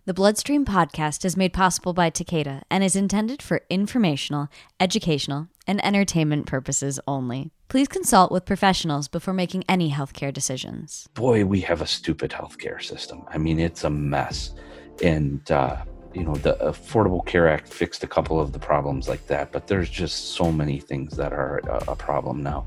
The Bloodstream podcast is made possible by Takeda and is intended for informational, educational, and entertainment purposes only. Please consult with professionals before making any healthcare decisions. Boy, we have a stupid healthcare system. I mean, it's a mess. And, the Affordable Care Act fixed a couple of the problems like that, but there's just so many things that are a problem now.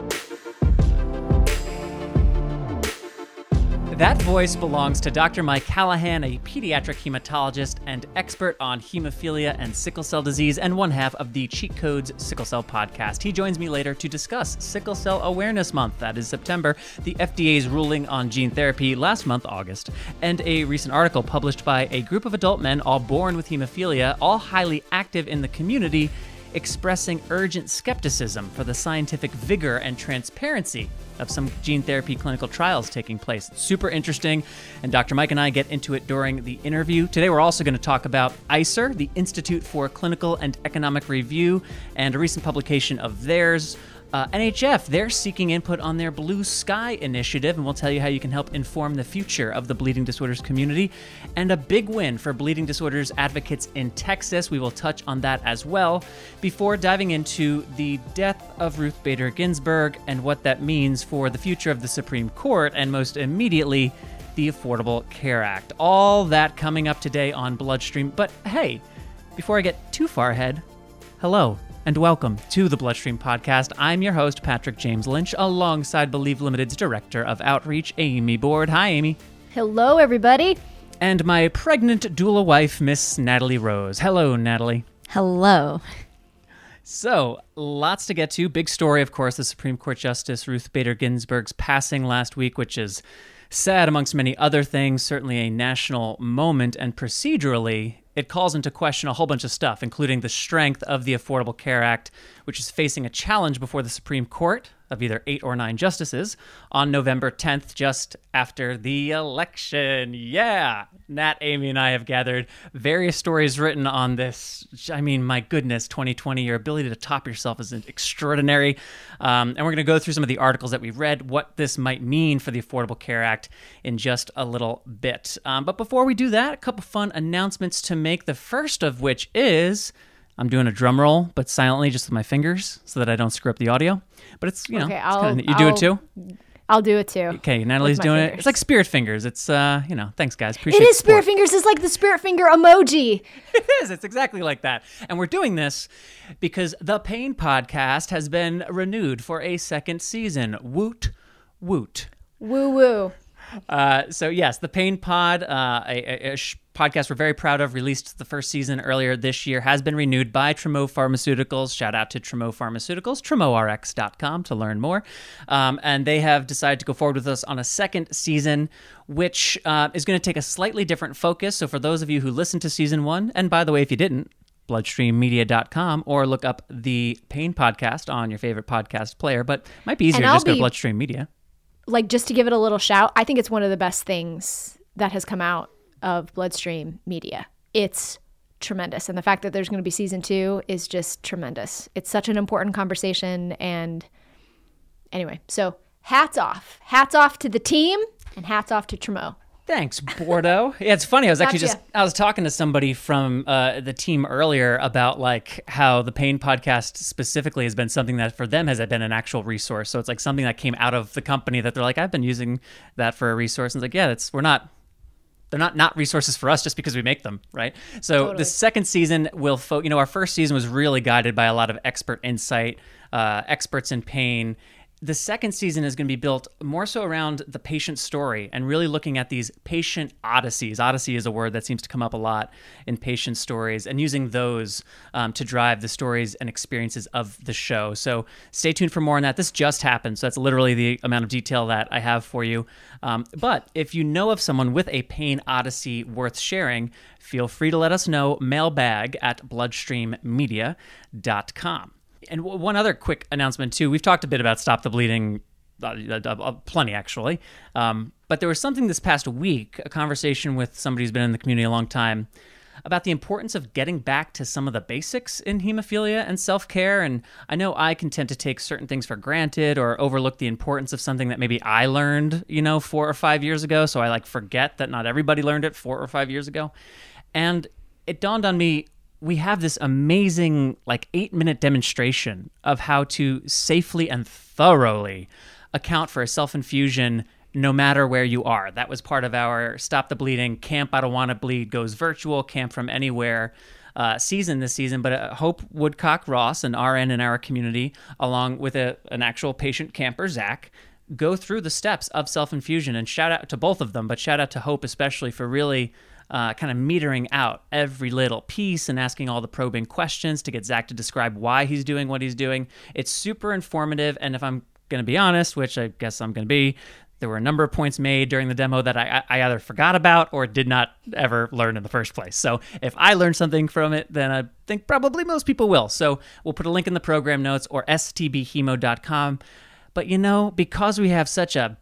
That voice belongs to Dr. Mike Callahan, a pediatric hematologist and expert on hemophilia and sickle cell disease, and one half of the Cheat Codes Sickle Cell podcast. He joins me later to discuss Sickle Cell Awareness Month, that is September, the FDA's ruling on gene therapy last month, August, and a recent article published by a group of adult men all born with hemophilia, all highly active in the community, expressing urgent skepticism for the scientific vigor and transparency of some gene therapy clinical trials taking place. It's super interesting, and Dr. Mike and I get into it during the interview. Today we're also going to talk about ICER, the Institute for Clinical and Economic Review, and a recent publication of theirs. NHF, they're seeking input on their Blue Sky initiative, and we'll tell you how you can help inform the future of the bleeding disorders community. And a big win for bleeding disorders advocates in Texas. We will touch on that as well, before diving into the death of Ruth Bader Ginsburg and what that means for the future of the Supreme Court, and most immediately, the Affordable Care Act. All that coming up today on Bloodstream. But hey, before I get too far ahead, hello and welcome to the Bloodstream podcast. I'm your host, Patrick James Lynch, alongside Believe Limited's Director of Outreach, Amy Board. Hi, Amy. Hello, everybody. And my pregnant doula wife, Miss Natalie Rose. Hello, Natalie. Hello. So, lots to get to. Big story, of course, the Supreme Court Justice Ruth Bader Ginsburg's passing last week, which is sad amongst many other things, certainly a national moment, and procedurally, it calls into question a whole bunch of stuff, including the strength of the Affordable Care Act, which is facing a challenge before the Supreme Court of either 8 or 9 justices on November 10th, just after the election. Yeah! Nat, Amy, and I have gathered various stories written on this. I mean, my goodness, 2020, your ability to top yourself is extraordinary. And we're going to go through some of the articles that we've read, what this might mean for the Affordable Care Act in just a little bit. But before we do that, a couple fun announcements to make, the first of which is, I'm doing a drum roll, but silently, just with my fingers, so that I don't screw up the audio. But it's, you do it too? I'll do it too. Okay, Natalie's doing it. It's like spirit fingers. It's, thanks, guys. Appreciate it. It is support. spirit fingers. It's like the spirit finger emoji. It is. It's exactly like that. And we're doing this because the Pain Podcast has been renewed for a second season. Woot, woot. Woo, woo. So yes, the Pain Pod, a podcast we're very proud of, released the first season earlier this year, has been renewed by Tremo Pharmaceuticals. Shout out to Tremo Pharmaceuticals, TremoRx.com to learn more. And they have decided to go forward with us on a second season, which is going to take a slightly different focus. So for those of you who listened to season 1, and by the way, if you didn't, bloodstreammedia.com, or look up the Pain Podcast on your favorite podcast player, but it might be easier to just go to Bloodstream Media. Like, just to give it a little shout, I think it's one of the best things that has come out of Bloodstream Media. It's tremendous. And the fact that there's going to be season 2 is just tremendous. It's such an important conversation. And anyway, so hats off. Hats off to the team, and hats off to Tremo. Thanks, Bordeaux. Yeah, it's funny. I was talking to somebody from the team earlier about like how the Pain Podcast specifically has been something that for them has been an actual resource. So it's like something that came out of the company that they're like, I've been using that for a resource. And it's like, yeah, they're not resources for us just because we make them, right? So totally. The second season will, our first season was really guided by a lot of expert insight, experts in pain. The second season is going to be built more so around the patient story and really looking at these patient odysseys. Odyssey is a word that seems to come up a lot in patient stories, and using those to drive the stories and experiences of the show. So stay tuned for more on that. This just happened, so that's literally the amount of detail that I have for you. But if you know of someone with a pain odyssey worth sharing, feel free to let us know. Mailbag at bloodstreammedia.com. And one other quick announcement, too. We've talked a bit about Stop the Bleeding, plenty, actually. But there was something this past week, a conversation with somebody who's been in the community a long time, about the importance of getting back to some of the basics in hemophilia and self-care. And I know I can tend to take certain things for granted or overlook the importance of something that maybe I learned, 4 or 5 years ago. So I forget that not everybody learned it 4 or 5 years ago. And it dawned on me, we have this amazing 8-minute demonstration of how to safely and thoroughly account for a self-infusion no matter where you are. That was part of our Stop the Bleeding Camp I Don't Want to Bleed Goes Virtual, Camp From Anywhere season this season. But Hope Woodcock-Ross, an RN in our community, along with an actual patient camper, Zach, go through the steps of self-infusion. And shout out to both of them, but shout out to Hope especially for really kind of metering out every little piece and asking all the probing questions to get Zach to describe why he's doing what he's doing. It's super informative. And if I'm going to be honest, which I guess I'm going to be, there were a number of points made during the demo that I either forgot about or did not ever learn in the first place. So if I learned something from it, then I think probably most people will. So we'll put a link in the program notes or stbhemo.com. But because we have such a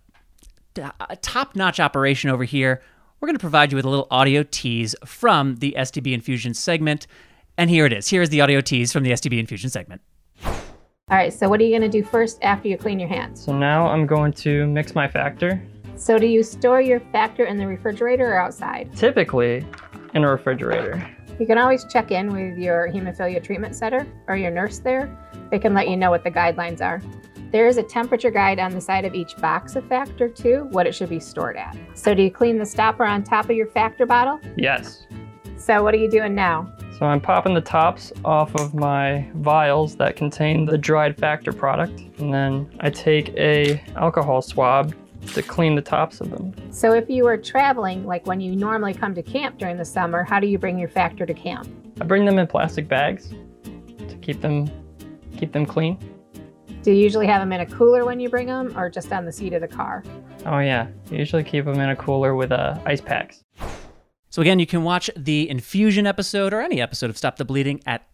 top-notch operation over here, we're going to provide you with a little audio tease from the STB Infusion segment. And here it is. Here is the audio tease from the STB Infusion segment. All right, so what are you going to do first after you clean your hands? So now I'm going to mix my factor. So do you store your factor in the refrigerator or outside? Typically in a refrigerator. You can always check in with your hemophilia treatment center or your nurse there. They can let you know what the guidelines are. There is a temperature guide on the side of each box of factor too, what it should be stored at. So do you clean the stopper on top of your factor bottle? Yes. So what are you doing now? So I'm popping the tops off of my vials that contain the dried factor product, and then I take a alcohol swab to clean the tops of them. So if you were traveling, like when you normally come to camp during the summer, how do you bring your factor to camp? I bring them in plastic bags to keep them clean. Do you usually have them in a cooler when you bring them or just on the seat of the car? Oh yeah, I usually keep them in a cooler with ice packs. So again, you can watch the Infusion episode or any episode of Stop the Bleeding at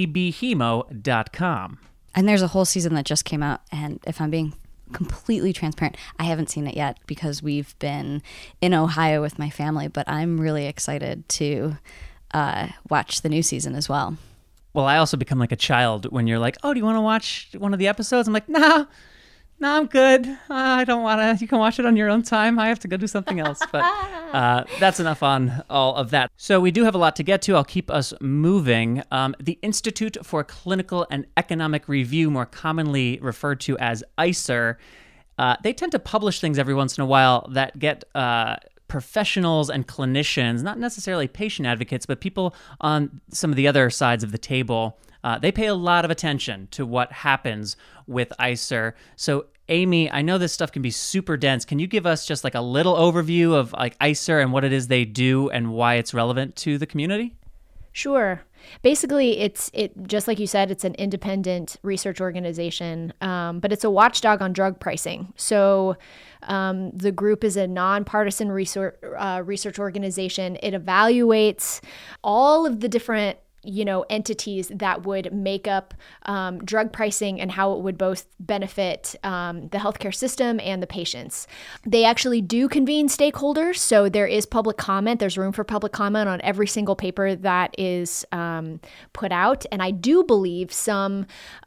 stbhemo.com. And there's a whole season that just came out, and if I'm being completely transparent, I haven't seen it yet because we've been in Ohio with my family, but I'm really excited to watch the new season as well. Well, I also become like a child when you're like, oh, do you want to watch one of the episodes? I'm like, no, I'm good. I don't want to. You can watch it on your own time. I have to go do something else. But that's enough on all of that. So we do have a lot to get to. I'll keep us moving. The Institute for Clinical and Economic Review, more commonly referred to as ICER, they tend to publish things every once in a while that get professionals and clinicians, not necessarily patient advocates, but people on some of the other sides of the table, they pay a lot of attention to what happens with ICER. So Amy, I know this stuff can be super dense. Can you give us just like a little overview of like ICER and what it is they do and why it's relevant to the community? Sure. Basically, it just like you said, it's an independent research organization, but it's a watchdog on drug pricing. So the group is a nonpartisan research organization. It evaluates all of the different entities that would make up drug pricing and how it would both benefit the healthcare system and the patients. They actually do convene stakeholders, so there is public comment. There's room for public comment on every single paper that is put out. And I do believe some,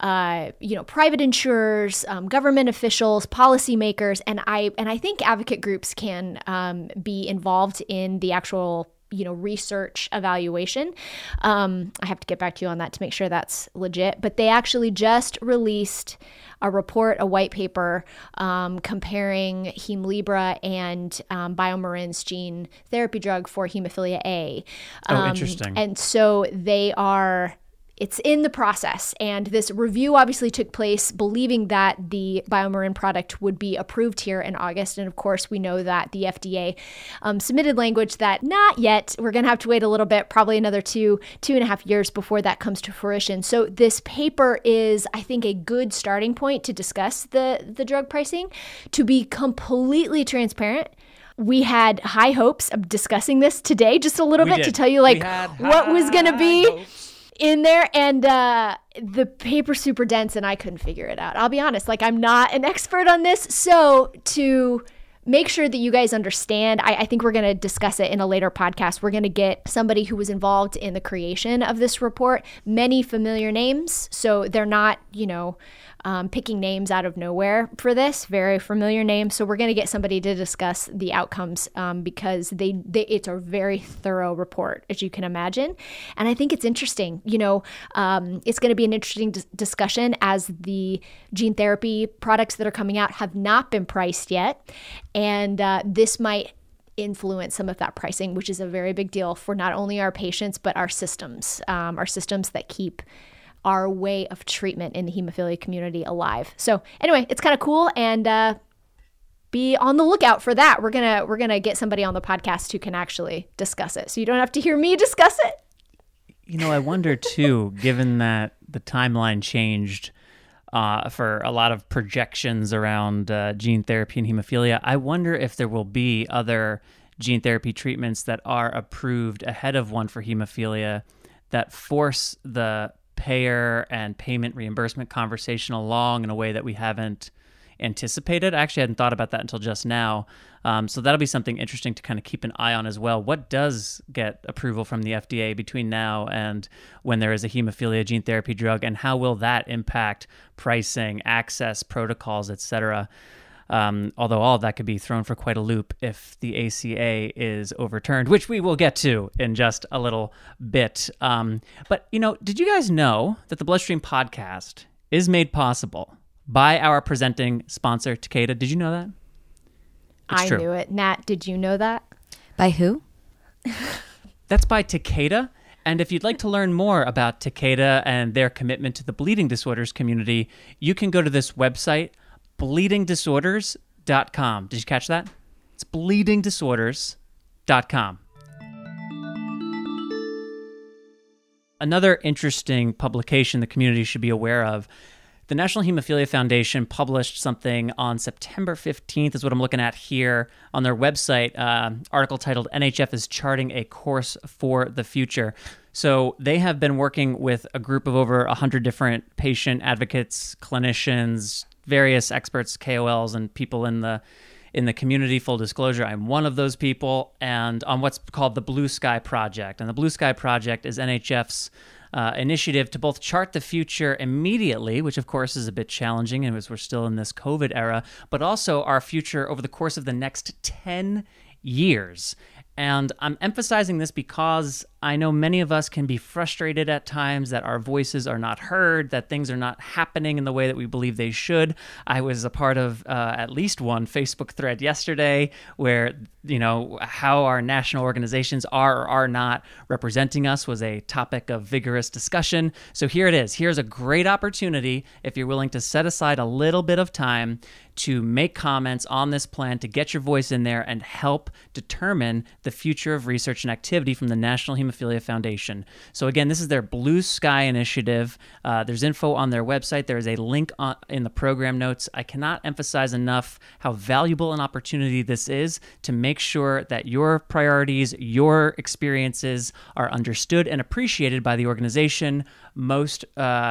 private insurers, government officials, policymakers, and I think advocate groups can be involved in the actual research evaluation. I have to get back to you on that to make sure that's legit. But they actually just released a report, a white paper, comparing Hemlibra and BioMarin's gene therapy drug for hemophilia A. Interesting. And so it's in the process. And this review obviously took place believing that the BioMarin product would be approved here in August. And of course, we know that the FDA submitted language that not yet. We're going to have to wait a little bit, probably another 2.5 years before that comes to fruition. So this paper is, I think, a good starting point to discuss the drug pricing. To be completely transparent, we had high hopes of discussing this today, just a little bit to tell you what was going to be in there, and the paper's super dense and I couldn't figure it out. I'll be honest, I'm not an expert on this, so to make sure that you guys understand. I think we're going to discuss it in a later podcast. We're going to get somebody who was involved in the creation of this report, many familiar names. So they're not, picking names out of nowhere for this, very familiar names. So we're going to get somebody to discuss the outcomes because it's a very thorough report, as you can imagine. And I think it's interesting. It's going to be an interesting discussion as the gene therapy products that are coming out have not been priced yet. And this might influence some of that pricing, which is a very big deal for not only our patients, but our systems that keep our way of treatment in the hemophilia community alive. So anyway, it's kind of cool, and be on the lookout for that. We're gonna get somebody on the podcast who can actually discuss it, so you don't have to hear me discuss it. I wonder too, given that the timeline changed for a lot of projections around gene therapy and hemophilia, I wonder if there will be other gene therapy treatments that are approved ahead of one for hemophilia that force the payer and payment reimbursement conversation along in a way that we haven't anticipated. I actually hadn't thought about that until just now. So that'll be something interesting to kind of keep an eye on as well. What does get approval from the FDA between now and when there is a hemophilia gene therapy drug, and how will that impact pricing, access, protocols, et cetera? Although all of that could be thrown for quite a loop if the ACA is overturned, which we will get to in just a little bit. But, did you guys know that the Bloodstream podcast is made possible by our presenting sponsor, Takeda? Did you know that? I knew it. Nat, did you know that? By who? That's by Takeda. And if you'd like to learn more about Takeda and their commitment to the bleeding disorders community, you can go to this website, bleedingdisorders.com. Did you catch that? It's bleedingdisorders.com. Another interesting publication the community should be aware of, the National Hemophilia Foundation published something on September 15th, is what I'm looking at here on their website, article titled NHF is Charting a Course for the Future. So they have been working with a group of over 100 different patient advocates, clinicians, various experts, KOLs, and people in the community. Full disclosure, I'm one of those people, and on what's called the Blue Sky Project. And the Blue Sky Project is NHF's initiative to both chart the future immediately, which of course is a bit challenging as we're still in this COVID era, but also our future over the course of the next 10 years. And I'm emphasizing this because I know many of us can be frustrated at times that our voices are not heard, that things are not happening in the way that we believe they should. I was a part of at least one Facebook thread yesterday where, how our national organizations are or are not representing us was a topic of vigorous discussion. So here it is. Here's a great opportunity, if you're willing to set aside a little bit of time to make comments on this plan, to get your voice in there and help determine the future of research and activity from the National Hemophilia Foundation. So again, this is their Blue Sky initiative. There's info on their website. There is a link in the program notes. I cannot emphasize enough how valuable an opportunity this is to make sure that your priorities, your experiences are understood and appreciated by the organization most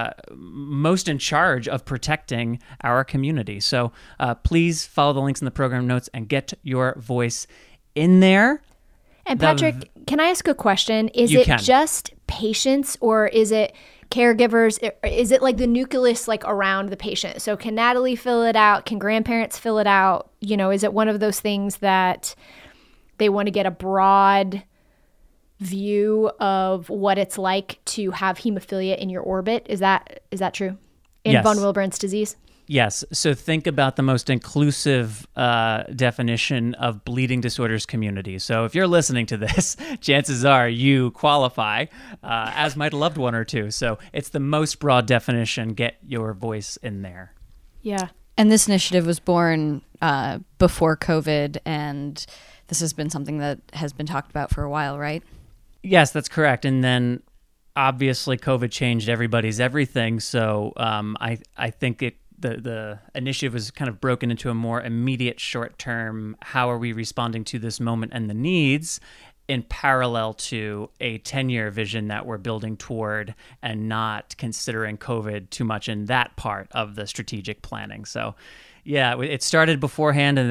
in charge of protecting our community. So please follow the links in the program notes and get your voice in there. And Patrick, can I ask a question? Is it just patients, or is it caregivers? Is it like the nucleus around the patient? So can Natalie fill it out? Can grandparents fill it out? Is it one of those things that they want to get a broad view of what it's like to have hemophilia in your orbit? Is that true? Yes. Von Willebrand's disease? Yes. So think about the most inclusive definition of bleeding disorders community. So if you're listening to this, chances are you qualify, as might a loved one or two. So it's the most broad definition. Get your voice in there. Yeah. And this initiative was born before COVID, and this has been something that has been talked about for a while, right? Yes, that's correct. And then obviously COVID changed everybody's everything. So I think the initiative was kind of broken into a more immediate short term, how are we responding to this moment and the needs, in parallel to a 10-year vision that we're building toward, and not considering COVID too much in that part of the strategic planning. So yeah, it started beforehand, and then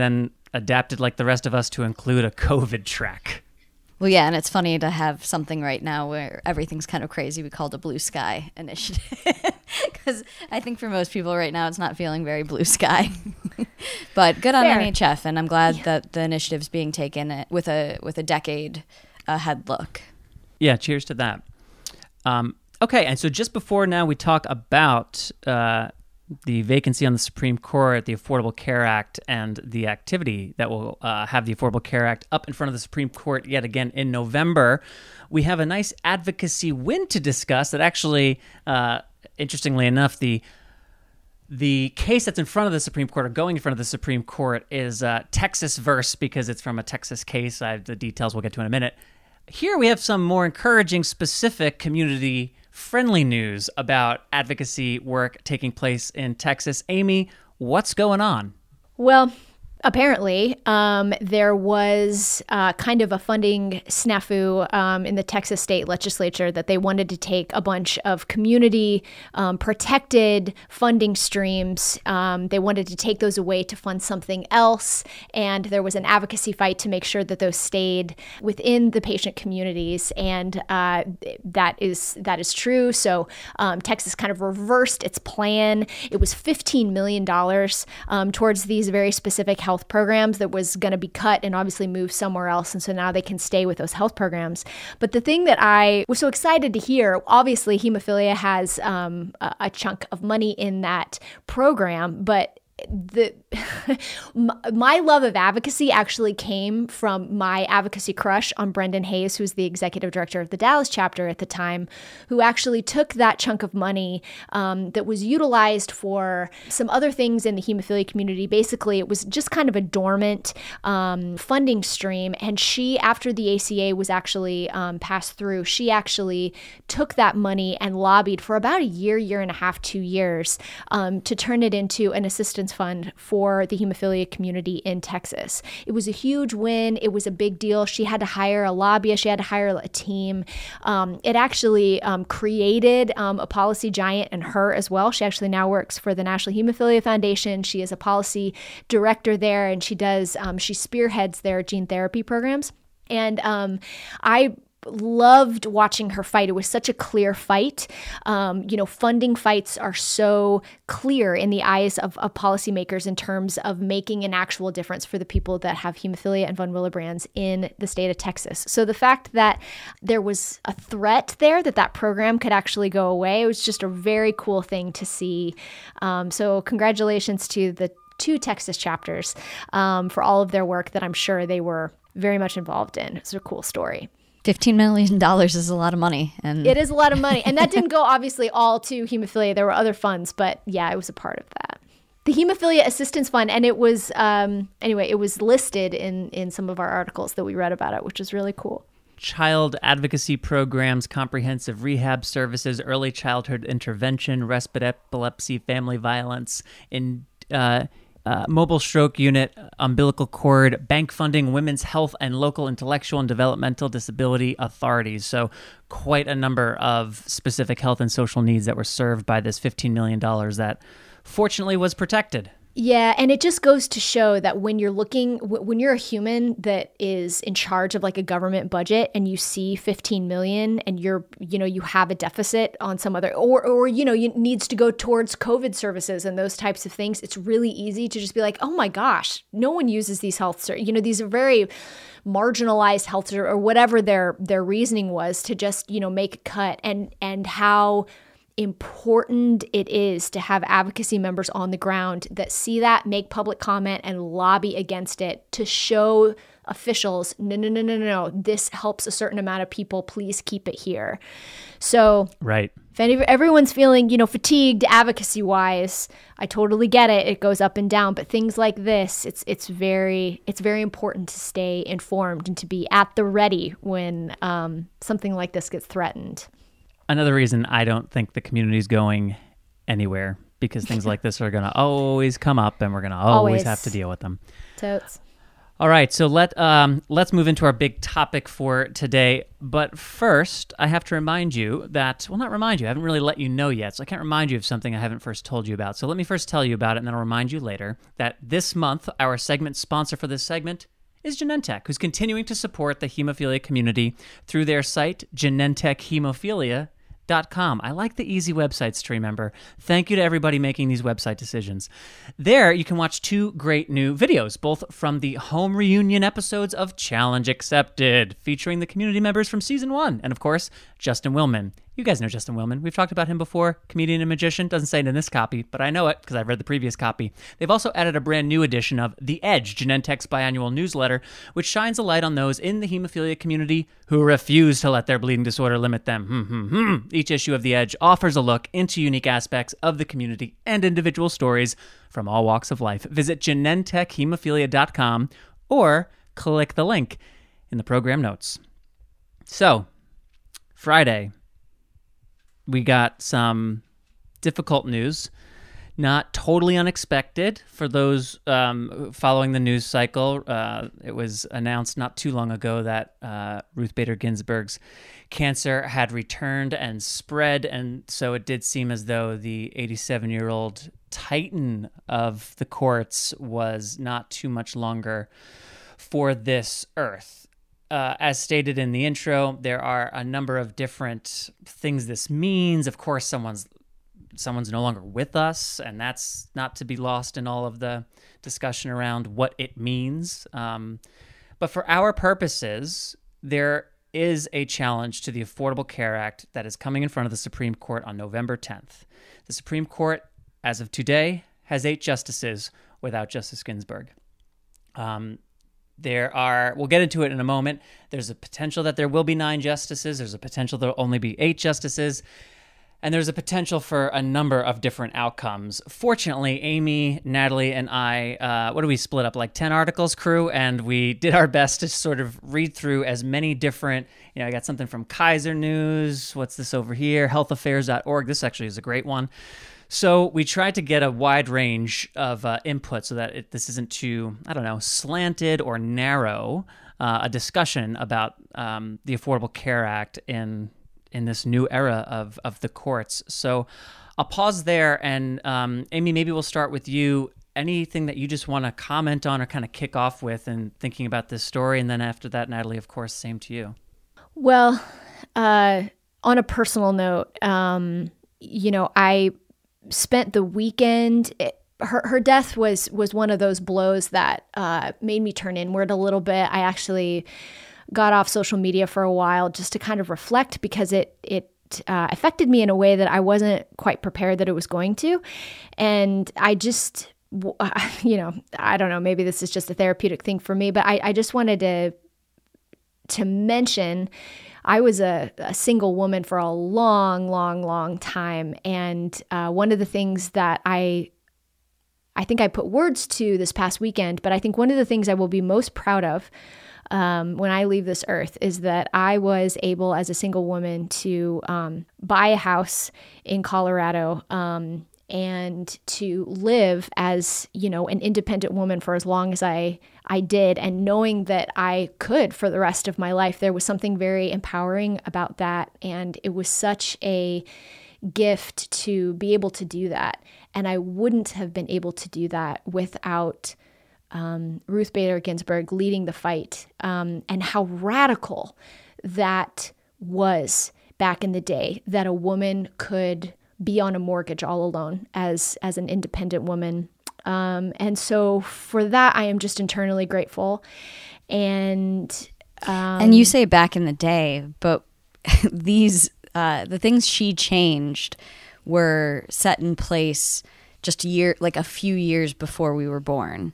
adapted like the rest of us to include a COVID track. Well, yeah, and it's funny to have something right now where everything's kind of crazy. We called a blue sky initiative because I think for most people right now it's not feeling very blue sky. But good on Fair. NHF, and I'm glad that the initiative's being taken with a decade ahead look. Yeah, cheers to that. Okay, and so just before now we talk about the vacancy on the Supreme Court, the Affordable Care Act, and the activity that will have the Affordable Care Act up in front of the Supreme Court yet again in November. We have a nice advocacy win to discuss that actually, interestingly enough, the case that's in front of the Supreme Court or going in front of the Supreme Court is Texas verse because it's from a Texas case. The details we'll get to in a minute. Here we have some more encouraging, specific community-friendly news about advocacy work taking place in Texas. Amy, what's going on? Well, apparently, there was kind of a funding snafu in the Texas state legislature that they wanted to take a bunch of community protected funding streams. They wanted to take those away to fund something else. And there was an advocacy fight to make sure that those stayed within the patient communities. And that is true. So Texas kind of reversed its plan. It was $15 million towards these very specific health programs that was going to be cut and obviously moved somewhere else. And so now they can stay with those health programs. But the thing that I was so excited to hear, obviously hemophilia has a chunk of money in that program, but my love of advocacy actually came from my advocacy crush on Brendan Hayes, who was the executive director of the Dallas chapter at the time, who actually took that chunk of money that was utilized for some other things in the hemophilia community. Basically, it was just kind of a dormant funding stream. And she, after the ACA was actually passed through, she actually took that money and lobbied for about a year and a half, 2 years to turn it into an assistance fund for the hemophilia community in Texas. It was a huge win. It was a big deal. She had to hire a lobbyist. She had to hire a team. It actually created a policy giant in her as well. She actually now works for the National Hemophilia Foundation. She is a policy director there, and she spearheads their gene therapy programs. And I loved watching her fight. It was such a clear fight. Funding fights are so clear in the eyes of policymakers in terms of making an actual difference for the people that have hemophilia and von Willebrand's in the state of Texas. So the fact that there was a threat there that program could actually go away, it was just a very cool thing to see. So congratulations to the 2 Texas chapters for all of their work that I'm sure they were very much involved in. It's a cool story. $15 million is a lot of money. And it is a lot of money. And that didn't go obviously all to hemophilia. There were other funds, but yeah, it was a part of that. The Hemophilia Assistance Fund, and it was, it was listed in some of our articles that we read about it, which is really cool. Child advocacy programs, comprehensive rehab services, early childhood intervention, respite epilepsy, family violence, mobile stroke unit, umbilical cord, bank funding, women's health, and local intellectual and developmental disability authorities. So quite a number of specific health and social needs that were served by this $15 million that fortunately was protected. Yeah, and it just goes to show that when you're a human that is in charge of like a government budget and you see 15 million and you have a deficit on some other, or it needs to go towards COVID services and those types of things, it's really easy to just be like, oh my gosh, no one uses these health, these are very marginalized health or whatever their reasoning was to just, make a cut, and how important it is to have advocacy members on the ground that see that, make public comment, and lobby against it to show officials, no, this helps a certain amount of people, please keep it here. So right. If everyone's feeling, fatigued advocacy-wise, I totally get it. It goes up and down, but things like this, it's very important to stay informed and to be at the ready when something like this gets threatened. Another reason I don't think the community's going anywhere, because things like this are going to always come up and we're going to always have to deal with them. Totes. All right, so let's move into our big topic for today. But first, I have to remind you that, well, not remind you, I haven't really let you know yet, so I can't remind you of something I haven't first told you about. So let me first tell you about it, and then I'll remind you later that this month, our segment sponsor for this segment is Genentech, who's continuing to support the hemophilia community through their site, GenentechHemophilia.com. I like the easy websites to remember. Thank you to everybody making these website decisions. There, you can watch 2 great new videos, both from the home reunion episodes of Challenge Accepted, featuring the community members from Season 1, and of course, Justin Willman. You guys know Justin Willman. We've talked about him before. Comedian and magician. Doesn't say it in this copy, but I know it because I've read the previous copy. They've also added a brand new edition of The Edge, Genentech's biannual newsletter, which shines a light on those in the hemophilia community who refuse to let their bleeding disorder limit them. Each issue of The Edge offers a look into unique aspects of the community and individual stories from all walks of life. Visit GenentechHemophilia.com or click the link in the program notes. So, Friday, we got some difficult news, not totally unexpected for those following the news cycle. It was announced not too long ago that Ruth Bader Ginsburg's cancer had returned and spread, and so it did seem as though the 87-year-old titan of the courts was not too much longer for this earth. As stated in the intro, there are a number of different things this means. Of course, someone's no longer with us, and that's not to be lost in all of the discussion around what it means. But for our purposes, there is a challenge to the Affordable Care Act that is coming in front of the Supreme Court on November 10th. The Supreme Court, as of today, has 8 justices without Justice Ginsburg. We'll get into it in a moment. There's a potential that there will be 9 justices. There's a potential there'll only be 8 justices. And there's a potential for a number of different outcomes. Fortunately, Amy, Natalie, and I, what do we split up? Like 10 articles, crew? And we did our best to sort of read through as many different, I got something from Kaiser News. What's this over here? Healthaffairs.org. This actually is a great one. So we tried to get a wide range of input so that this isn't too, slanted or narrow, a discussion about the Affordable Care Act in this new era of the courts. So I'll pause there, and Amy, maybe we'll start with you. Anything that you just want to comment on or kind of kick off with in thinking about this story? And then after that, Natalie, of course, same to you. Well, on a personal note, I spent the weekend. Her death was one of those blows that made me turn inward a little bit. I actually got off social media for a while just to kind of reflect, because it affected me in a way that I wasn't quite prepared that it was going to. And I just, I don't know, maybe this is just a therapeutic thing for me, but I just wanted to mention I was a single woman for a long, long, long time. And one of the things that I think I put words to this past weekend, but I think one of the things I will be most proud of when I leave this earth is that I was able, as a single woman, to buy a house in Colorado and to live as, an independent woman for as long as I did, and knowing that I could for the rest of my life. There was something very empowering about that, and it was such a gift to be able to do that. And I wouldn't have been able to do that without Ruth Bader Ginsburg leading the fight, and how radical that was back in the day, that a woman could be on a mortgage all alone as an independent woman. And so for that, I am just internally grateful. And you say back in the day, but the things she changed were set in place just a few years before we were born.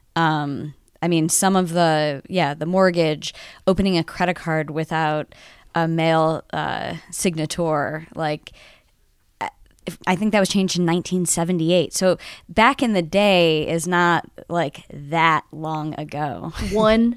Some of the mortgage, opening a credit card without a male signator, I think that was changed in 1978. So back in the day is not like that long ago. 100%.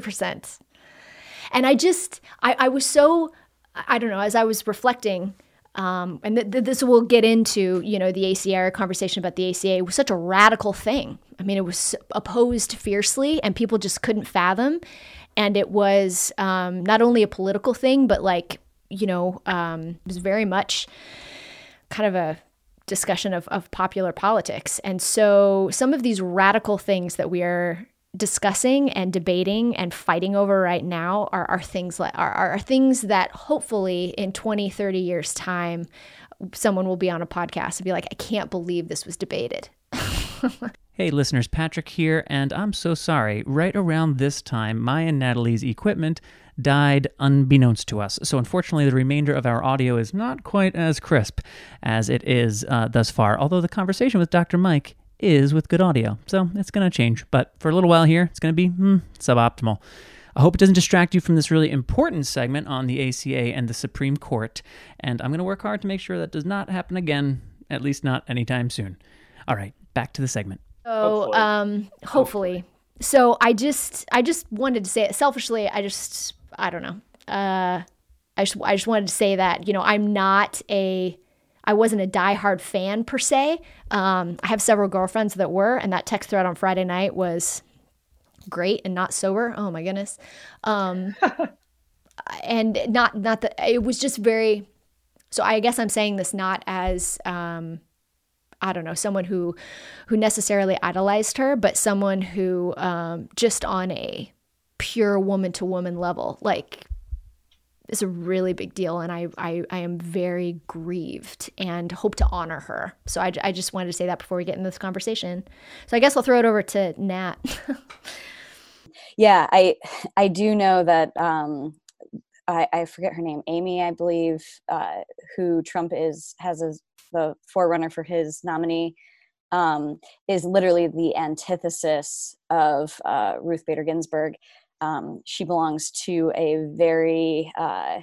100%. And I was so, I don't know, as I was reflecting, and this will get into, the ACA, our conversation about the ACA. It was such a radical thing. I mean, it was opposed fiercely and people just couldn't fathom. And it was not only a political thing, but it was very much kind of a discussion of popular politics. And so some of these radical things that we are discussing and debating and fighting over right now are things that hopefully in 20, 30 years time, someone will be on a podcast and be like, I can't believe this was debated. Hey listeners, Patrick here, and I'm so sorry. Right around this time, my and Natalie's equipment died unbeknownst to us. So unfortunately, the remainder of our audio is not quite as crisp as it is thus far, although the conversation with Dr. Mike is with good audio. So it's going to change, but for a little while here, it's going to be suboptimal. I hope it doesn't distract you from this really important segment on the ACA and the Supreme Court, and I'm going to work hard to make sure that does not happen again, at least not anytime soon. All right, back to the segment. So, hopefully. So I just wanted to say it selfishly. I don't know. I just wanted to say that, I wasn't a diehard fan per se. I have several girlfriends that were, and that text thread on Friday night was great and not sober. Oh my goodness. And not that it was just very, so I guess I'm saying this not as, someone who necessarily idolized her, but someone who just on a pure woman to woman level, it's a really big deal. And I am very grieved and hope to honor her. So I just wanted to say that before we get into this conversation. So I guess I'll throw it over to Nat. Yeah, I do know that I forget her name, Amy, I believe, who Trump has the forerunner for his nominee, is literally the antithesis of Ruth Bader Ginsburg. She belongs to a very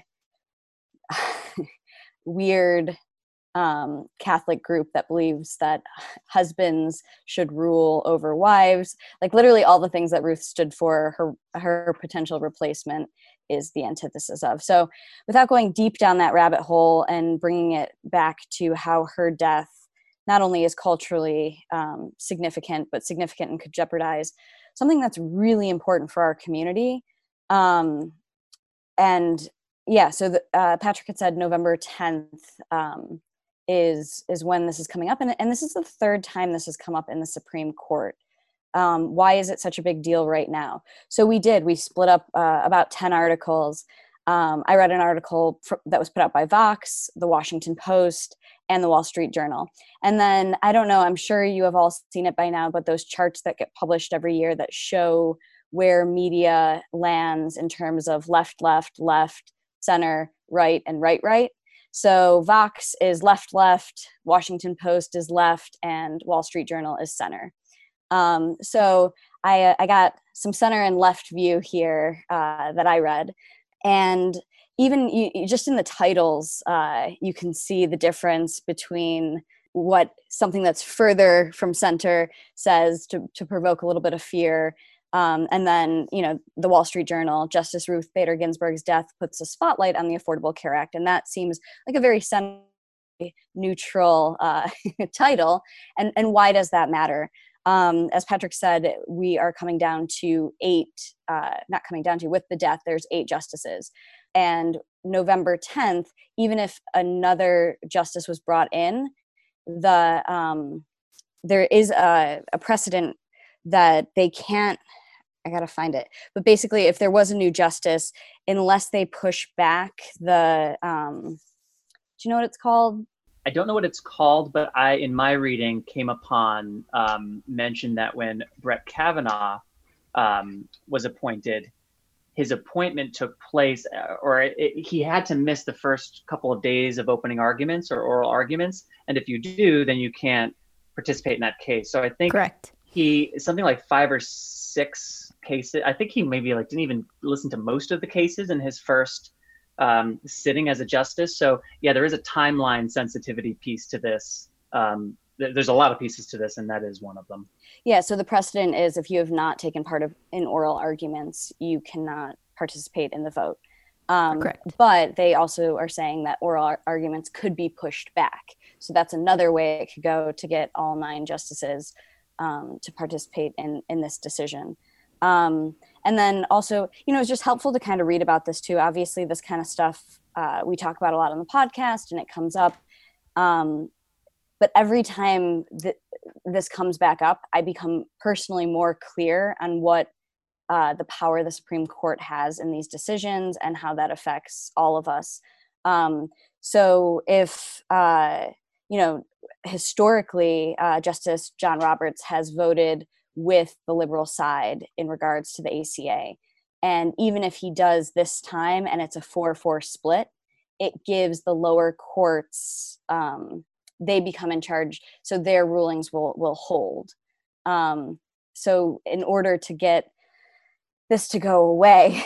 weird Catholic group that believes that husbands should rule over wives. Literally all the things that Ruth stood for, her potential replacement is the antithesis of. So without going deep down that rabbit hole and bringing it back to how her death not only is culturally significant, but significant and could jeopardize something that's really important for our community. So Patrick had said November 10th is when this is coming up. And this is the third time this has come up in the Supreme Court. Why is it such a big deal right now? So we split up about 10 articles. I read an article that was put out by Vox, the Washington Post, and the Wall Street Journal. And then, I don't know, I'm sure you have all seen it by now, but those charts that get published every year that show where media lands in terms of left, center, right, and right. So Vox is left, Washington Post is left, and Wall Street Journal is center. So I got some center and left view here that I read. And even just in the titles, you can see the difference between what something that's further from center says to provoke a little bit of fear. And then, the Wall Street Journal, Justice Ruth Bader Ginsburg's death puts a spotlight on the Affordable Care Act. And that seems like a very neutral title. And why does that matter? As Patrick said, we are coming down to with the death, there's 8 justices. And November 10th, even if another justice was brought in, there is a precedent that they can't, I gotta find it. But basically, if there was a new justice, unless they push back do you know what it's called? I don't know what it's called, but I, in my reading, came upon mention that when Brett Kavanaugh was appointed, his appointment took place, he had to miss the first couple of days of opening arguments or oral arguments. And if you do, then you can't participate in that case. So I think Correct. He something like 5 or 6 cases. I think he maybe didn't even listen to most of the cases in his first sitting as a justice. So yeah, there is a timeline sensitivity piece to this. There's a lot of pieces to this, and that is one of them. Yeah, so the precedent is if you have not taken part in oral arguments, you cannot participate in the vote. Correct. But they also are saying that oral arguments could be pushed back. So that's another way it could go to get all 9 justices to participate in this decision. And then also, it's just helpful to kind of read about this too. Obviously, this kind of stuff we talk about a lot on the podcast and it comes up. But every time this comes back up, I become personally more clear on what the power the Supreme Court has in these decisions and how that affects all of us. So if, historically, Justice John Roberts has voted with the liberal side in regards to the ACA. And even if he does this time and it's a 4-4 split, it gives the lower courts, they become in charge, so their rulings will hold. So in order to get this to go away,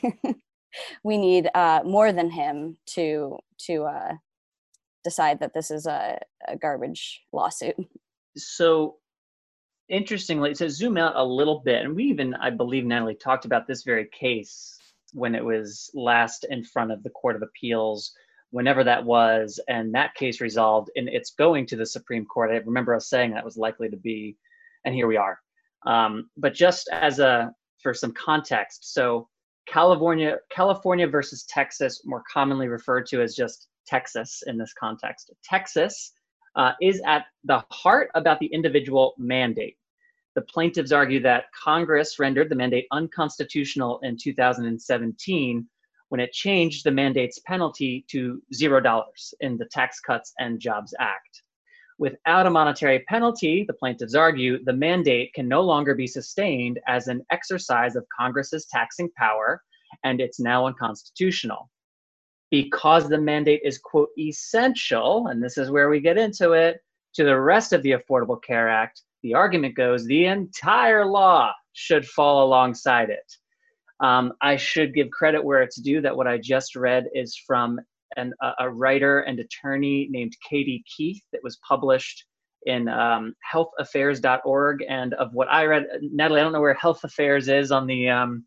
we need more than him to decide that this is a garbage lawsuit. So interestingly, to zoom out a little bit, and we even, I believe, Natalie, talked about this very case when it was last in front of the Court of Appeals, whenever that was, and that case resolved, and it's going to the Supreme Court. I remember us saying that was likely to be, and here we are. But just for some context, so California versus Texas, more commonly referred to as just Texas in this context. Texas is at the heart about the individual mandate. The plaintiffs argue that Congress rendered the mandate unconstitutional in 2017 when it changed the mandate's penalty to $0 in the Tax Cuts and Jobs Act. Without a monetary penalty, the plaintiffs argue, the mandate can no longer be sustained as an exercise of Congress's taxing power, and it's now unconstitutional. Because the mandate is, quote, essential, and this is where we get into it, to the rest of the Affordable Care Act, the argument goes the entire law should fall alongside it. I should give credit where it's due that what I just read is from a writer and attorney named Katie Keith that was published in healthaffairs.org. And of what I read, Natalie, I don't know where Health Affairs is on the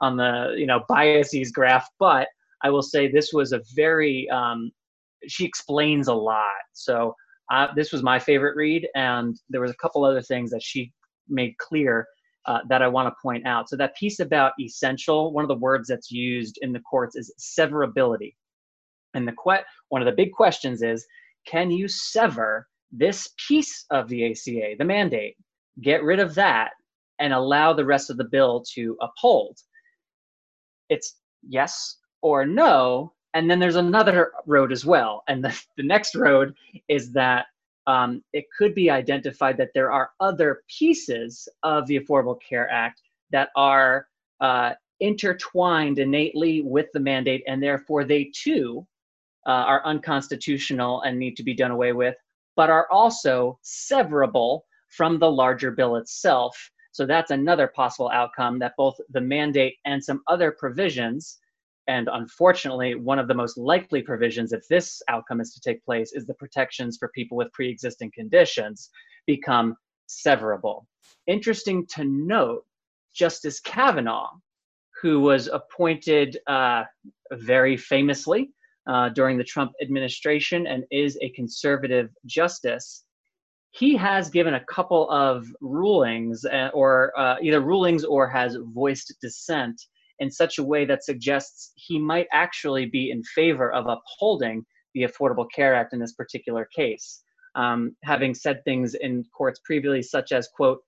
biases graph, but I will say this was a very, she explains a lot. So this was my favorite read, and there was a couple other things that she made clear that I want to point out. So that piece about essential, one of the words that's used in the courts is severability. And one of the big questions is, can you sever this piece of the ACA, the mandate, get rid of that and allow the rest of the bill to uphold? It's yes or no. And then there's another road as well. And the next road is that it could be identified that there are other pieces of the Affordable Care Act that are intertwined innately with the mandate, and therefore they too are unconstitutional and need to be done away with, but are also severable from the larger bill itself. So that's another possible outcome, that both the mandate and some other provisions, and unfortunately, one of the most likely provisions, if this outcome is to take place, is the protections for people with pre-existing conditions, become severable. Interesting to note, Justice Kavanaugh, who was appointed very famously during the Trump administration and is a conservative justice, he has given a couple of rulings, or either rulings or has voiced dissent in such a way that suggests he might actually be in favor of upholding the Affordable Care Act in this particular case, having said things in courts previously, such as, quote,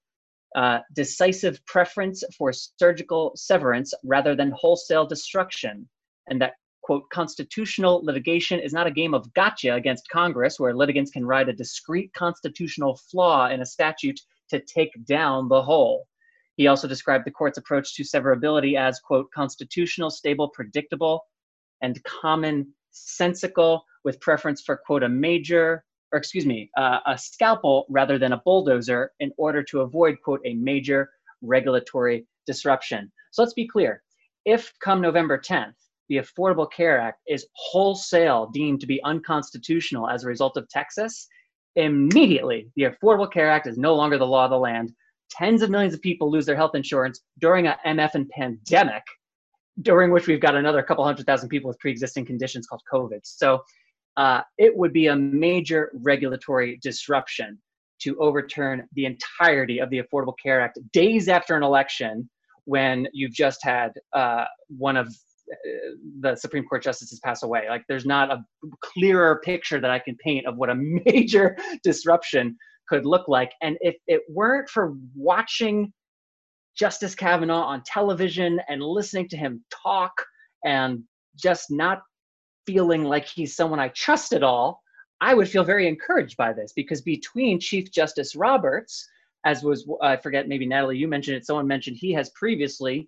decisive preference for surgical severance rather than wholesale destruction, and that, quote, constitutional litigation is not a game of gotcha against Congress where litigants can ride a discrete constitutional flaw in a statute to take down the whole. He also described the court's approach to severability as, quote, constitutional, stable, predictable, and commonsensical, with preference for, quote, a scalpel rather than a bulldozer in order to avoid, quote, a major regulatory disruption. So let's be clear. If come November 10th, the Affordable Care Act is wholesale deemed to be unconstitutional as a result of Texas, immediately the Affordable Care Act is no longer the law of the land. Tens of millions of people lose their health insurance during a MF and pandemic, during which we've got another couple 100,000 people with pre-existing conditions called COVID. So it would be a major regulatory disruption to overturn the entirety of the Affordable Care Act days after an election when you've just had one of the Supreme Court justices pass away. Like, there's not a clearer picture that I can paint of what a major disruption could look like. And if it weren't for watching Justice Kavanaugh on television and listening to him talk and just not feeling like he's someone I trust at all, I would feel very encouraged by this, because between Chief Justice Roberts, as was, I forget, maybe Natalie, you mentioned it, someone mentioned he has previously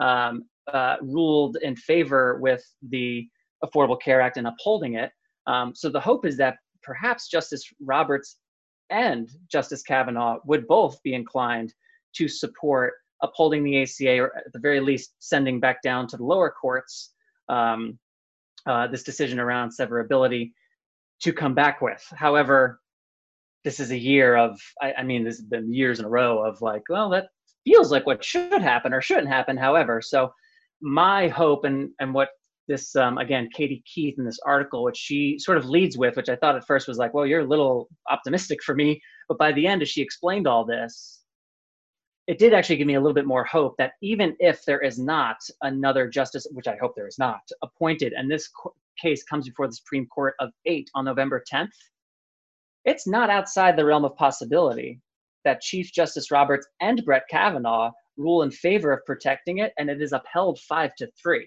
ruled in favor with the Affordable Care Act and upholding it. So the hope is that perhaps Justice Roberts and Justice Kavanaugh would both be inclined to support upholding the ACA, or at the very least sending back down to the lower courts this decision around severability to come back with. However, this is a year of, I mean, this has been years in a row of like, well, that feels like what should happen or shouldn't happen. However, so my hope and what this, again, Katie Keith in this article, which she sort of leads with, which I thought at first was like, well, you're a little optimistic for me. But by the end, as she explained all this, it did actually give me a little bit more hope that even if there is not another justice, which I hope there is not, appointed, and this case comes before the Supreme Court of 8 on November 10th, it's not outside the realm of possibility that Chief Justice Roberts and Brett Kavanaugh rule in favor of protecting it, and it is upheld 5-3.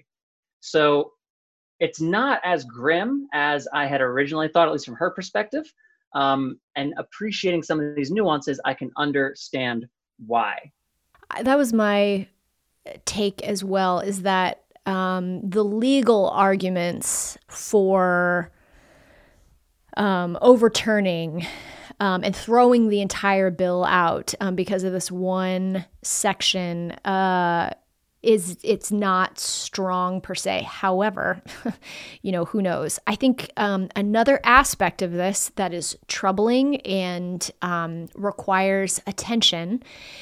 So it's not as grim as I had originally thought, at least from her perspective. And appreciating some of these nuances, I can understand why. That was my take as well, is that the legal arguments for overturning and throwing the entire bill out because of this one section it's not strong per se. However, who knows? I think another aspect of this that is troubling and requires attention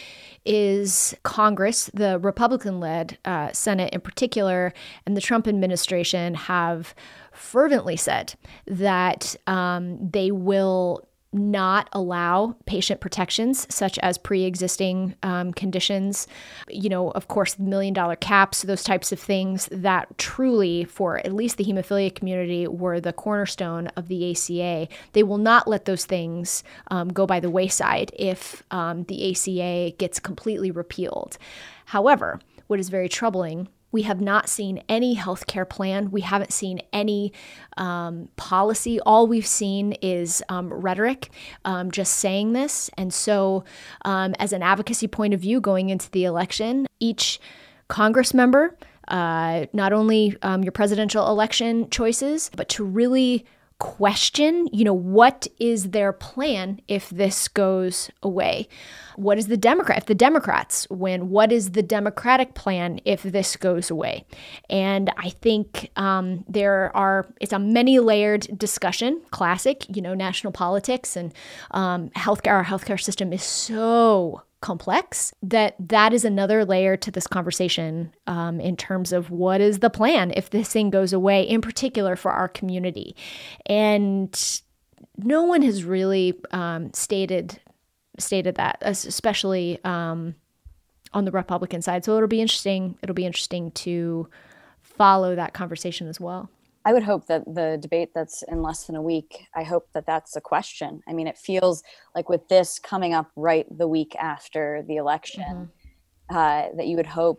is Congress, the Republican-led Senate in particular, and the Trump administration have fervently said that they will not allow patient protections such as pre-existing conditions, of course, $1 million caps, those types of things that truly, for at least the hemophilia community, were the cornerstone of the ACA. They will not let those things go by the wayside if the ACA gets completely repealed. However, what is very troubling, we have not seen any healthcare plan. We haven't seen any policy. All we've seen is rhetoric, just saying this. And so as an advocacy point of view going into the election, each Congress member, not only your presidential election choices, but to really question, what is their plan if this goes away? What is if the Democrats win, what is the Democratic plan if this goes away? And I think it's a many layered discussion, classic, national politics and our healthcare system is so complex that is another layer to this conversation in terms of what is the plan if this thing goes away, in particular for our community. And no one has really stated that, especially on the Republican side. So it'll be interesting to follow that conversation as well. I would hope that the debate that's in less than a week, I hope that that's a question. I mean, it feels like with this coming up right the week after the election, that you would hope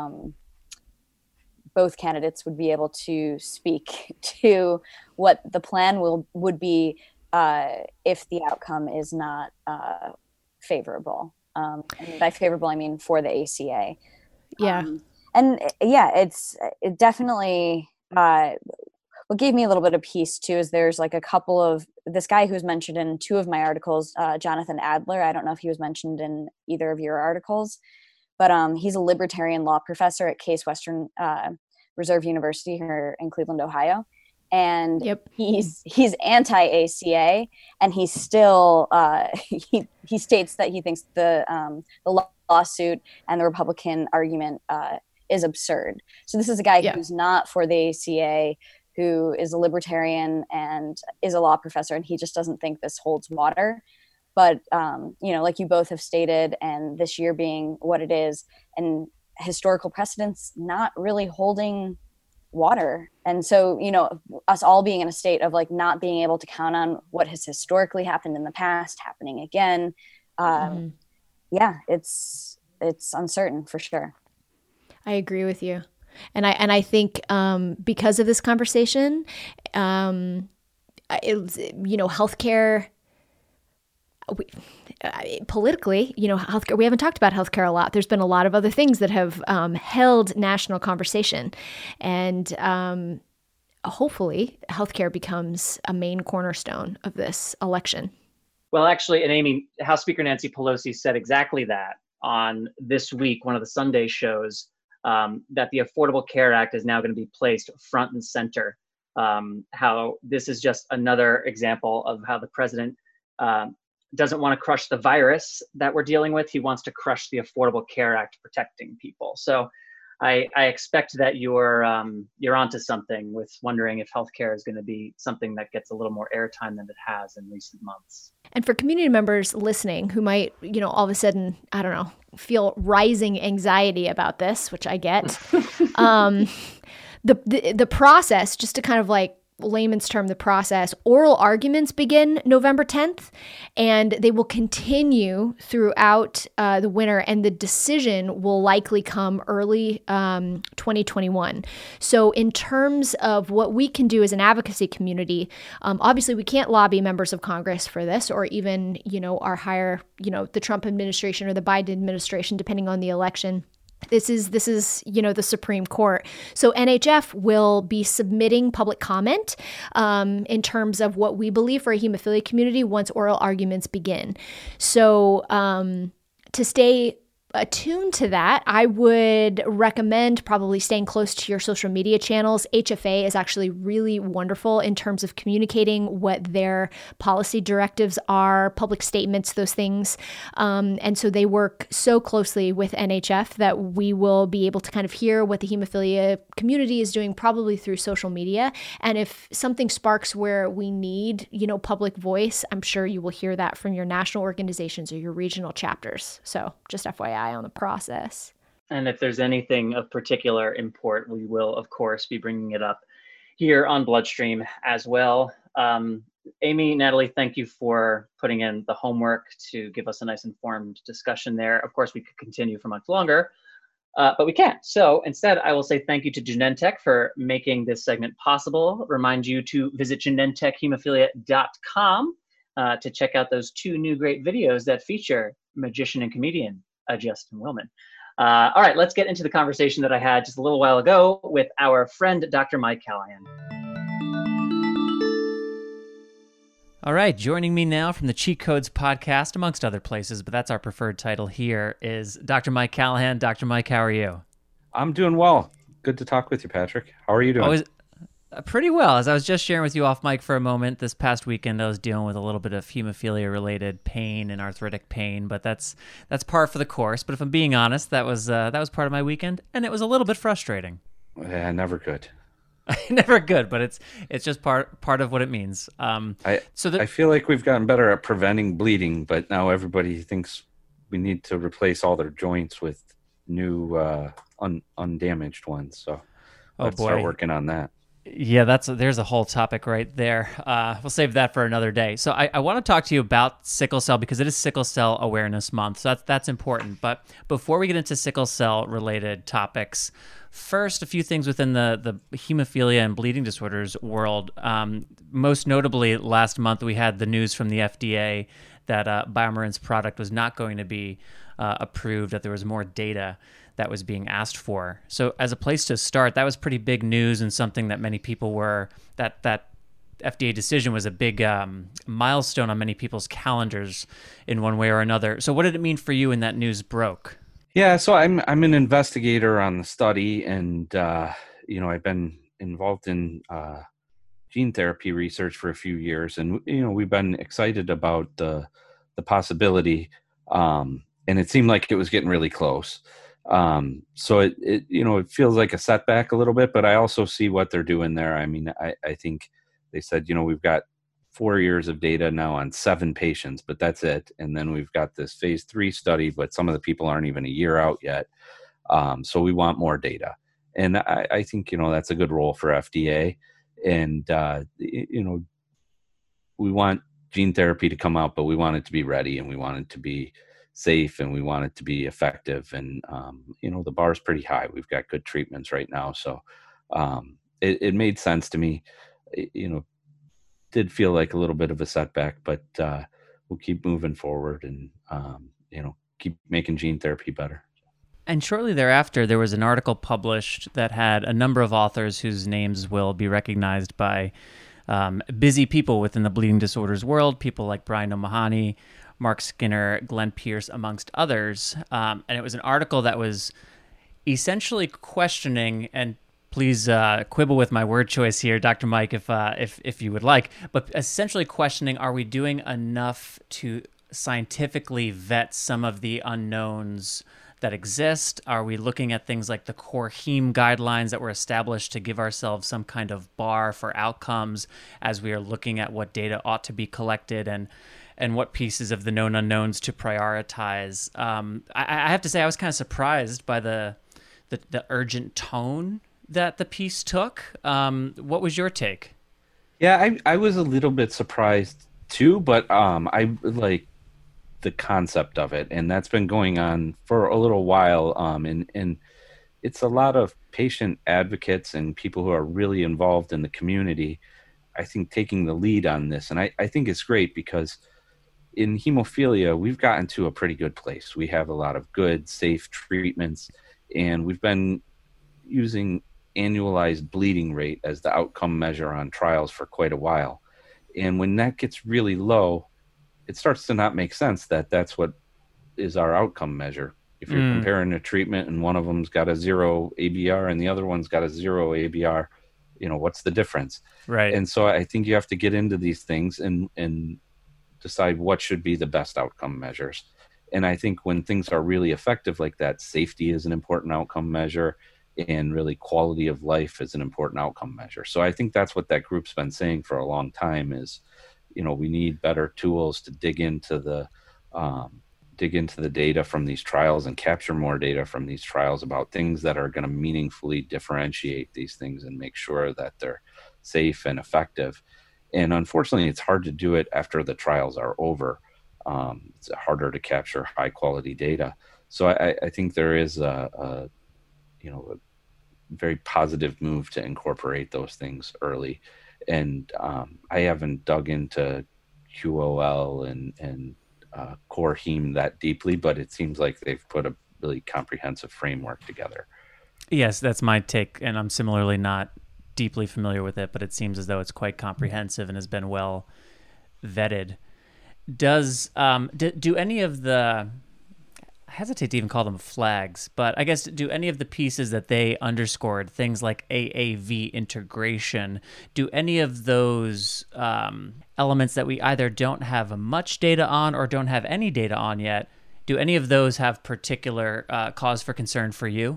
both candidates would be able to speak to what the plan would be if the outcome is not favorable. And by favorable, I mean for the ACA. Yeah. It definitely... what gave me a little bit of peace too is there's like a couple of this guy who's mentioned in 2 of my articles, Jonathan Adler. I don't know if he was mentioned in either of your articles, but he's a libertarian law professor at Case Western Reserve University here in Cleveland, Ohio. And he's anti-ACA, and he's still he states that he thinks the lawsuit and the Republican argument is absurd. So this is a guy Yeah. who's not for the ACA, who is a libertarian and is a law professor, and he just doesn't think this holds water. But, like you both have stated, and this year being what it is, and historical precedents not really holding water. And so, us all being in a state of like not being able to count on what has historically happened in the past happening again. Yeah, it's uncertain for sure. I agree with you. And I think because of this conversation, healthcare, politically, healthcare, we haven't talked about healthcare a lot. There's been a lot of other things that have held national conversation. And hopefully healthcare becomes a main cornerstone of this election. Well, actually, and Amy, House Speaker Nancy Pelosi said exactly that on This Week, one of the Sunday shows, that the Affordable Care Act is now going to be placed front and center. How this is just another example of how the president doesn't want to crush the virus that we're dealing with. He wants to crush the Affordable Care Act protecting people. So I expect that you're onto something with wondering if healthcare is going to be something that gets a little more airtime than it has in recent months. And for community members listening who might, all of a sudden, I don't know, feel rising anxiety about this, which I get, the process, just to kind of like layman's term, the process, oral arguments begin November 10th, and they will continue throughout the winter, and the decision will likely come early 2021. So in terms of what we can do as an advocacy community, obviously we can't lobby members of Congress for this, or even, our higher, the Trump administration or the Biden administration, depending on the election. This is, the Supreme Court. So NHF will be submitting public comment in terms of what we believe for a hemophilia community once oral arguments begin. So to stay attuned to that, I would recommend probably staying close to your social media channels. HFA is actually really wonderful in terms of communicating what their policy directives are, public statements, those things. And so they work so closely with NHF that we will be able to kind of hear what the hemophilia community is doing, probably through social media. And if something sparks where we need, public voice, I'm sure you will hear that from your national organizations or your regional chapters. So just FYI on the process. And if there's anything of particular import, we will, of course, be bringing it up here on Bloodstream as well. Amy, Natalie, thank you for putting in the homework to give us a nice informed discussion there. Of course, we could continue for much longer, but we can't. So instead, I will say thank you to Genentech for making this segment possible. Remind you to visit genentechhemophilia.com to check out those 2 new great videos that feature magician and comedian Justin Willman. All right, let's get into the conversation that I had just a little while ago with our friend, Dr. Mike Callahan. All right, joining me now from the Cheat Codes podcast, amongst other places, but that's our preferred title here, is Dr. Mike Callahan. Dr. Mike, how are you? I'm doing well. Good to talk with you, Patrick. How are you doing? Pretty well. As I was just sharing with you off mic for a moment, this past weekend I was dealing with a little bit of hemophilia-related pain and arthritic pain, but that's par for the course. But if I'm being honest, that was part of my weekend, and it was a little bit frustrating. Yeah, never good. Never good, but it's just part of what it means. I feel like we've gotten better at preventing bleeding, but now everybody thinks we need to replace all their joints with new undamaged ones. So let's start working on that. Yeah, there's a whole topic right there. We'll save that for another day. So I want to talk to you about sickle cell because it is Sickle Cell Awareness Month. So that's important. But before we get into sickle cell related topics, first, a few things within the hemophilia and bleeding disorders world. Most notably, last month we had the news from the FDA that BioMarin's product was not going to be approved, that there was more data that was being asked for. So as a place to start, that was pretty big news and something that many people that FDA decision was a big milestone on many people's calendars in one way or another. So what did it mean for you when that news broke? Yeah, so I'm an investigator on the study, and I've been involved in gene therapy research for a few years, and we've been excited about the possibility, and it seemed like it was getting really close. So it feels like a setback a little bit, but I also see what they're doing there. I mean, I think they said, we've got 4 years of data now on 7 patients, but that's it. And then we've got this phase 3 study, but some of the people aren't even a year out yet. So we want more data. And I think, that's a good role for FDA. And, we want gene therapy to come out, but we want it to be ready, and we want it to be safe, and we want it to be effective. And, the bar is pretty high. We've got good treatments right now. So it made sense to me. Did feel like a little bit of a setback, but we'll keep moving forward and, keep making gene therapy better. And shortly thereafter, there was an article published that had a number of authors whose names will be recognized by busy people within the bleeding disorders world, people like Brian O'Mahony, Mark Skinner, Glenn Pierce, amongst others. And it was an article that was essentially questioning, and please quibble with my word choice here, Dr. Mike, if you would like, but essentially questioning, are we doing enough to scientifically vet some of the unknowns that exist? Are we looking at things like the core heme guidelines that were established to give ourselves some kind of bar for outcomes as we are looking at what data ought to be collected and what pieces of the known unknowns to prioritize? I have to say I was kind of surprised by the urgent tone that the piece took. What was your take? Yeah, I was a little bit surprised too, but I like the concept of it, and that's been going on for a little while. And it's a lot of patient advocates and people who are really involved in the community, I think, taking the lead on this. And I think it's great because in hemophilia, we've gotten to a pretty good place. We have a lot of good, safe treatments, and we've been using annualized bleeding rate as the outcome measure on trials for quite a while. And when that gets really low, it starts to not make sense that that's what is our outcome measure. If you're comparing a treatment and one of them's got a 0 ABR and the other one's got a 0 ABR, what's the difference? Right. And so I think you have to get into these things and decide what should be the best outcome measures. And I think when things are really effective like that, safety is an important outcome measure, and really quality of life is an important outcome measure. So I think that's what that group's been saying for a long time is, we need better tools to dig into the data from these trials and capture more data from these trials about things that are going to meaningfully differentiate these things and make sure that they're safe and effective. And unfortunately, it's hard to do it after the trials are over. It's harder to capture high quality data. So I think there is a very positive move to incorporate those things early. And I haven't dug into QOL and core heme that deeply, but it seems like they've put a really comprehensive framework together. Yes, that's my take, and I'm similarly not deeply familiar with it, but it seems as though it's quite comprehensive and has been well vetted. Does do any of the, I hesitate to even call them flags, but I guess do any of the pieces that they underscored, things like AAV integration, do any of those elements that we either don't have much data on or don't have any data on yet, do any of those have particular cause for concern for you?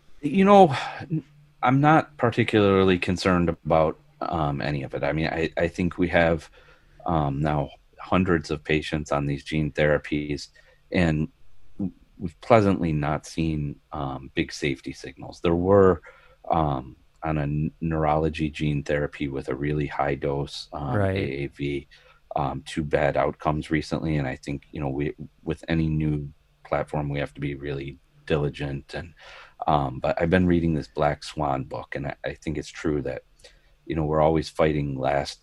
I'm not particularly concerned about any of it. I mean, I think we have now hundreds of patients on these gene therapies, and we've pleasantly not seen big safety signals. There were on a neurology gene therapy with a really high dose AAV, 2 bad outcomes recently. And I think, we, with any new platform, we have to be really diligent. And but I've been reading this Black Swan book, and I think it's true that, we're always fighting last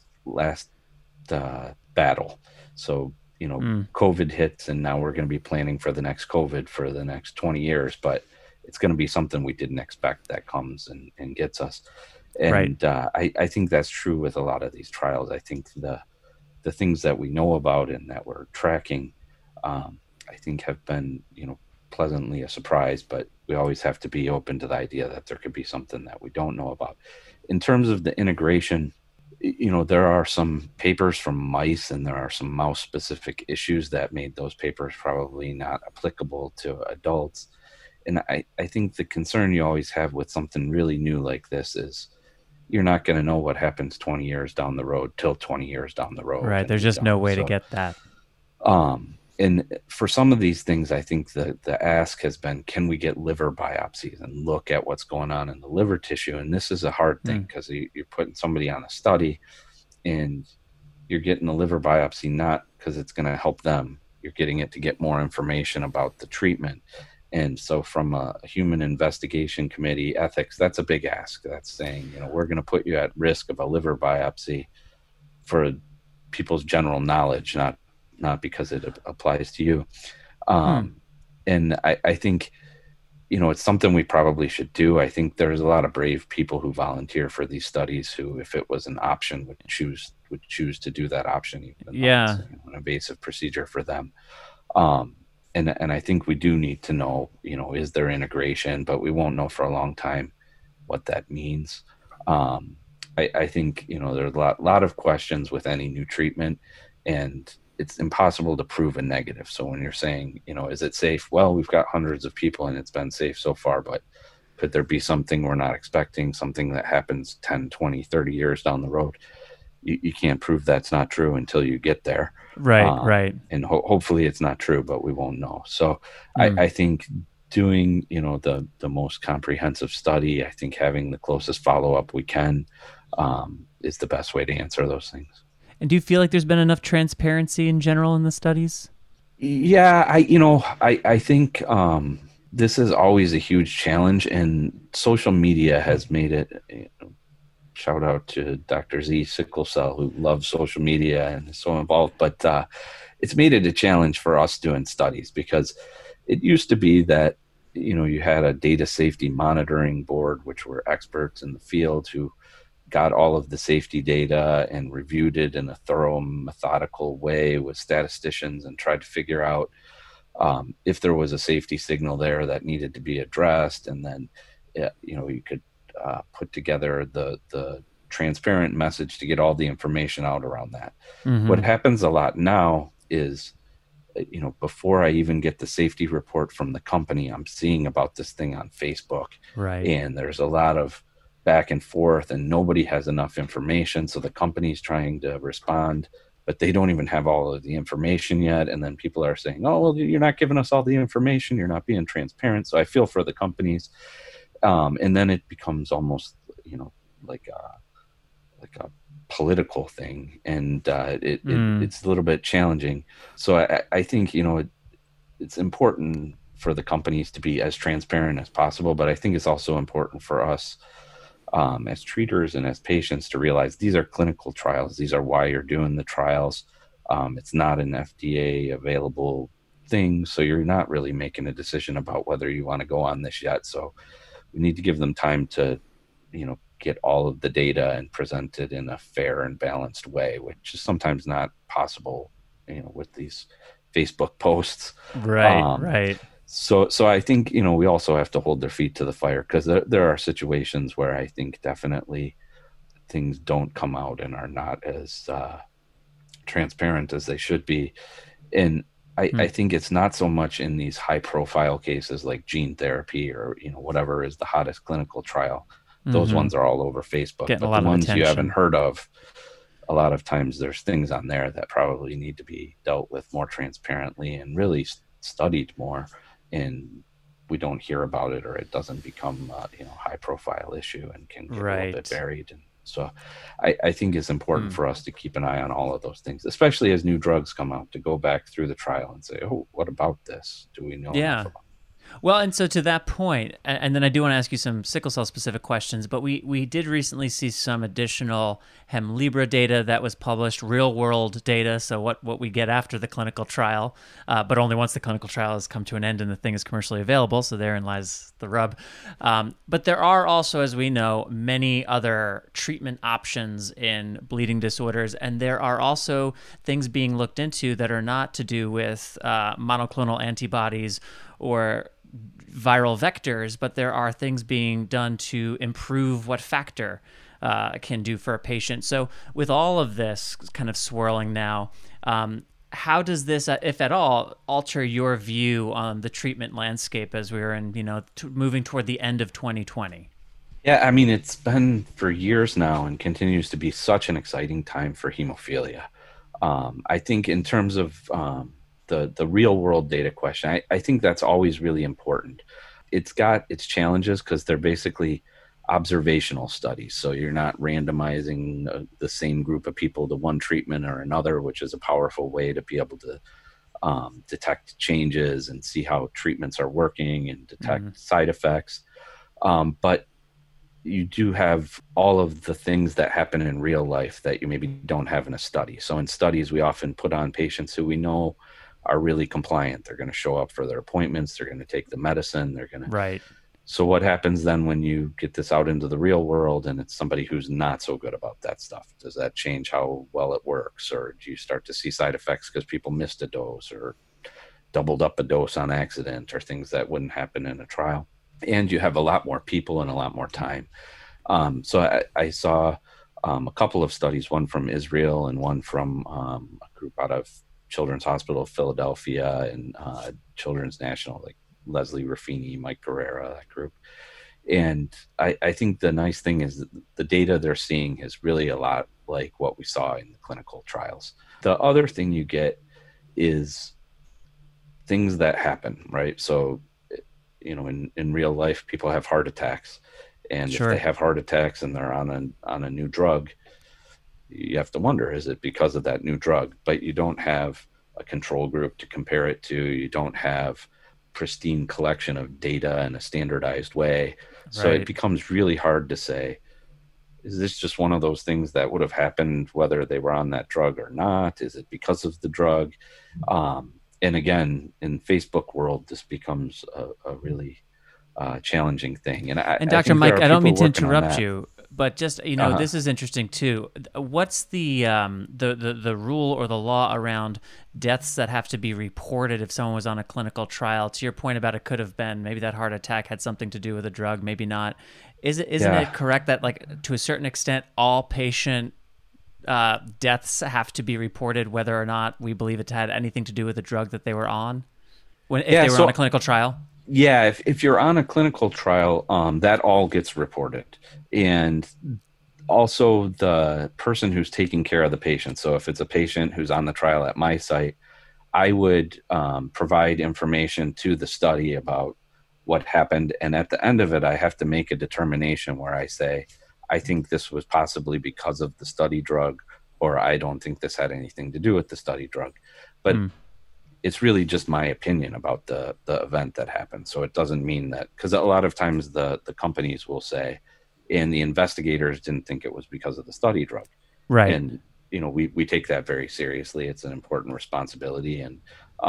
battle. So, COVID hits, and now we're going to be planning for the next COVID for the next 20 years, but it's going to be something we didn't expect that comes and gets us. And I think that's true with a lot of these trials. I think the things that we know about and that we're tracking, I think have been, pleasantly a surprise, but we always have to be open to the idea that there could be something that we don't know about. In terms of the integration, there are some papers from mice and there are some mouse specific issues that made those papers probably not applicable to adults. And I think the concern you always have with something really new like this is you're not going to know what happens 20 years down the road till 20 years down the road. Right. There's just no way to get that. And for some of these things, I think the ask has been, can we get liver biopsies and look at what's going on in the liver tissue? And this is a hard thing because you're putting somebody on a study and you're getting a liver biopsy, not because it's going to help them. You're getting it to get more information about the treatment. And so from a human investigation committee ethics, that's a big ask. That's saying, we're going to put you at risk of a liver biopsy for people's general knowledge, not because it applies to you. And I think, it's something we probably should do. I think there's a lot of brave people who volunteer for these studies who, if it was an option, would choose to do that option, even though it's an invasive procedure for them. And I think we do need to know, is there integration, but we won't know for a long time what that means. I think, there's a lot of questions with any new treatment, and it's impossible to prove a negative. So when you're saying, is it safe? Well, we've got hundreds of people and it's been safe so far, but could there be something we're not expecting, something that happens 10, 20, 30 years down the road? You can't prove that's not true until you get there. Right. And hopefully it's not true, but we won't know. So I think doing, the most comprehensive study, I think having the closest follow-up we can is the best way to answer those things. And do you feel like there's been enough transparency in general in the studies? Yeah, I think this is always a huge challenge, and social media has made it. Shout out to Dr. Z Sickle Cell, who loves social media and is so involved. But it's made it a challenge for us doing studies, because it used to be that you had a data safety monitoring board, which were experts in the field who got all of the safety data and reviewed it in a thorough, methodical way with statisticians and tried to figure out if there was a safety signal there that needed to be addressed. And then, you could put together the transparent message to get all the information out around that. What happens a lot now is, before I even get the safety report from the company, I'm seeing about this thing on Facebook. Right. And there's a lot of back and forth, and nobody has enough information. So the company's trying to respond, but they don't even have all of the information yet. And then people are saying, oh, well, you're not giving us all the information. You're not being transparent. So I feel for the companies. And then it becomes almost, like a political thing. And it's a little bit challenging. So I think, it's important for the companies to be as transparent as possible. But I think it's also important for us as treaters and as patients to realize these are clinical trials. These are why you're doing the trials. It's not an FDA available thing. So you're not really making a decision about whether you want to go on this yet. So we need to give them time to, get all of the data and present it in a fair and balanced way, which is sometimes not possible, with these Facebook posts. Right. So I think, we also have to hold their feet to the fire, because there are situations where I think definitely things don't come out and are not as transparent as they should be. And I think it's not so much in these high profile cases like gene therapy or, whatever is the hottest clinical trial. Those ones are all over Facebook. Getting but a lot the of ones attention. you haven't heard of, a lot of times there's things on there that probably need to be dealt with more transparently and really studied more. And we don't hear about it, or it doesn't become a high profile issue and can get a little bit buried. And so I think it's important for us to keep an eye on all of those things, especially as new drugs come out, to go back through the trial and say, oh, what about this? Do we know enough about it? Well, and so to that point, and then I do want to ask you some sickle cell specific questions, but we did recently see some additional Hemlibra data that was published, real world data, so what we get after the clinical trial, but only once the clinical trial has come to an end and the thing is commercially available, so therein lies the rub. But there are also, as we know, many other treatment options in bleeding disorders, and there are also things being looked into that are not to do with monoclonal antibodies or viral vectors, but there are things being done to improve what factor can do for a patient. So with all of this kind of swirling now, how does this, if at all, alter your view on the treatment landscape as we're in, moving toward the end of 2020? Yeah, I mean, it's been for years now and continues to be such an exciting time for hemophilia. I think in terms of the real world data question, I think that's always really important. It's got its challenges because they're basically observational studies. So you're not randomizing the same group of people to one treatment or another, which is a powerful way to be able to detect changes and see how treatments are working and detect side effects. But you do have all of the things that happen in real life that you maybe don't have in a study. So in studies, we often put on patients who we know are really compliant. They're going to show up for their appointments. They're going to take the medicine. They're going to. Right. So what happens then when you get this out into the real world and it's somebody who's not so good about that stuff? Does that change how well it works? Or do you start to see side effects because people missed a dose or doubled up a dose on accident or things that wouldn't happen in a trial? And you have a lot more people and a lot more time. So I saw a couple of studies, one from Israel and one from a group out of Children's Hospital of Philadelphia and Children's National, like Leslie Ruffini, Mike Guerrera, that group. And I think the nice thing is that the data they're seeing is really a lot like what we saw in the clinical trials. The other thing you get is things that happen, right? So, in real life, people have heart attacks. And Sure. if they have heart attacks and they're on a new drug, you have to wonder, is it because of that new drug? But you don't have a control group to compare it to. You don't have pristine collection of data in a standardized way. So Right. it becomes really hard to say, is this just one of those things that would have happened whether they were on that drug or not? Is it because of the drug? And again, in Facebook world, this becomes a really challenging thing. And Dr. Mike, I don't mean to interrupt you, but just Uh-huh. this is interesting too. What's the rule or the law around deaths that have to be reported if someone was on a clinical trial? To your point about it could have been maybe that heart attack had something to do with a drug, maybe not. Isn't it correct that, like, to a certain extent, all patient deaths have to be reported whether or not we believe it had anything to do with the drug that they were on if they were on a clinical trial? Yeah, if you're on a clinical trial, that all gets reported. And also the person who's taking care of the patient. So if it's a patient who's on the trial at my site, I would provide information to the study about what happened. And at the end of it, I have to make a determination where I say, I think this was possibly because of the study drug, or I don't think this had anything to do with the study drug. But it's really just my opinion about the event that happened. So it doesn't mean that, because a lot of times the companies will say, and the investigators didn't think it was because of the study drug. Right. And, we take that very seriously. It's an important responsibility. And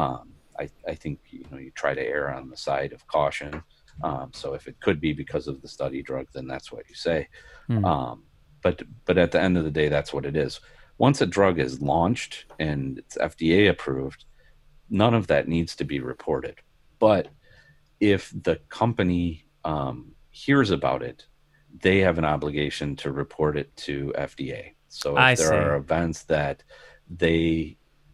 I think, you try to err on the side of caution. So if it could be because of the study drug, then that's what you say. But at the end of the day, that's what it is. Once a drug is launched and it's FDA approved, none of that needs to be reported. But if the company hears about it, they have an obligation to report it to FDA. So if there are events that they,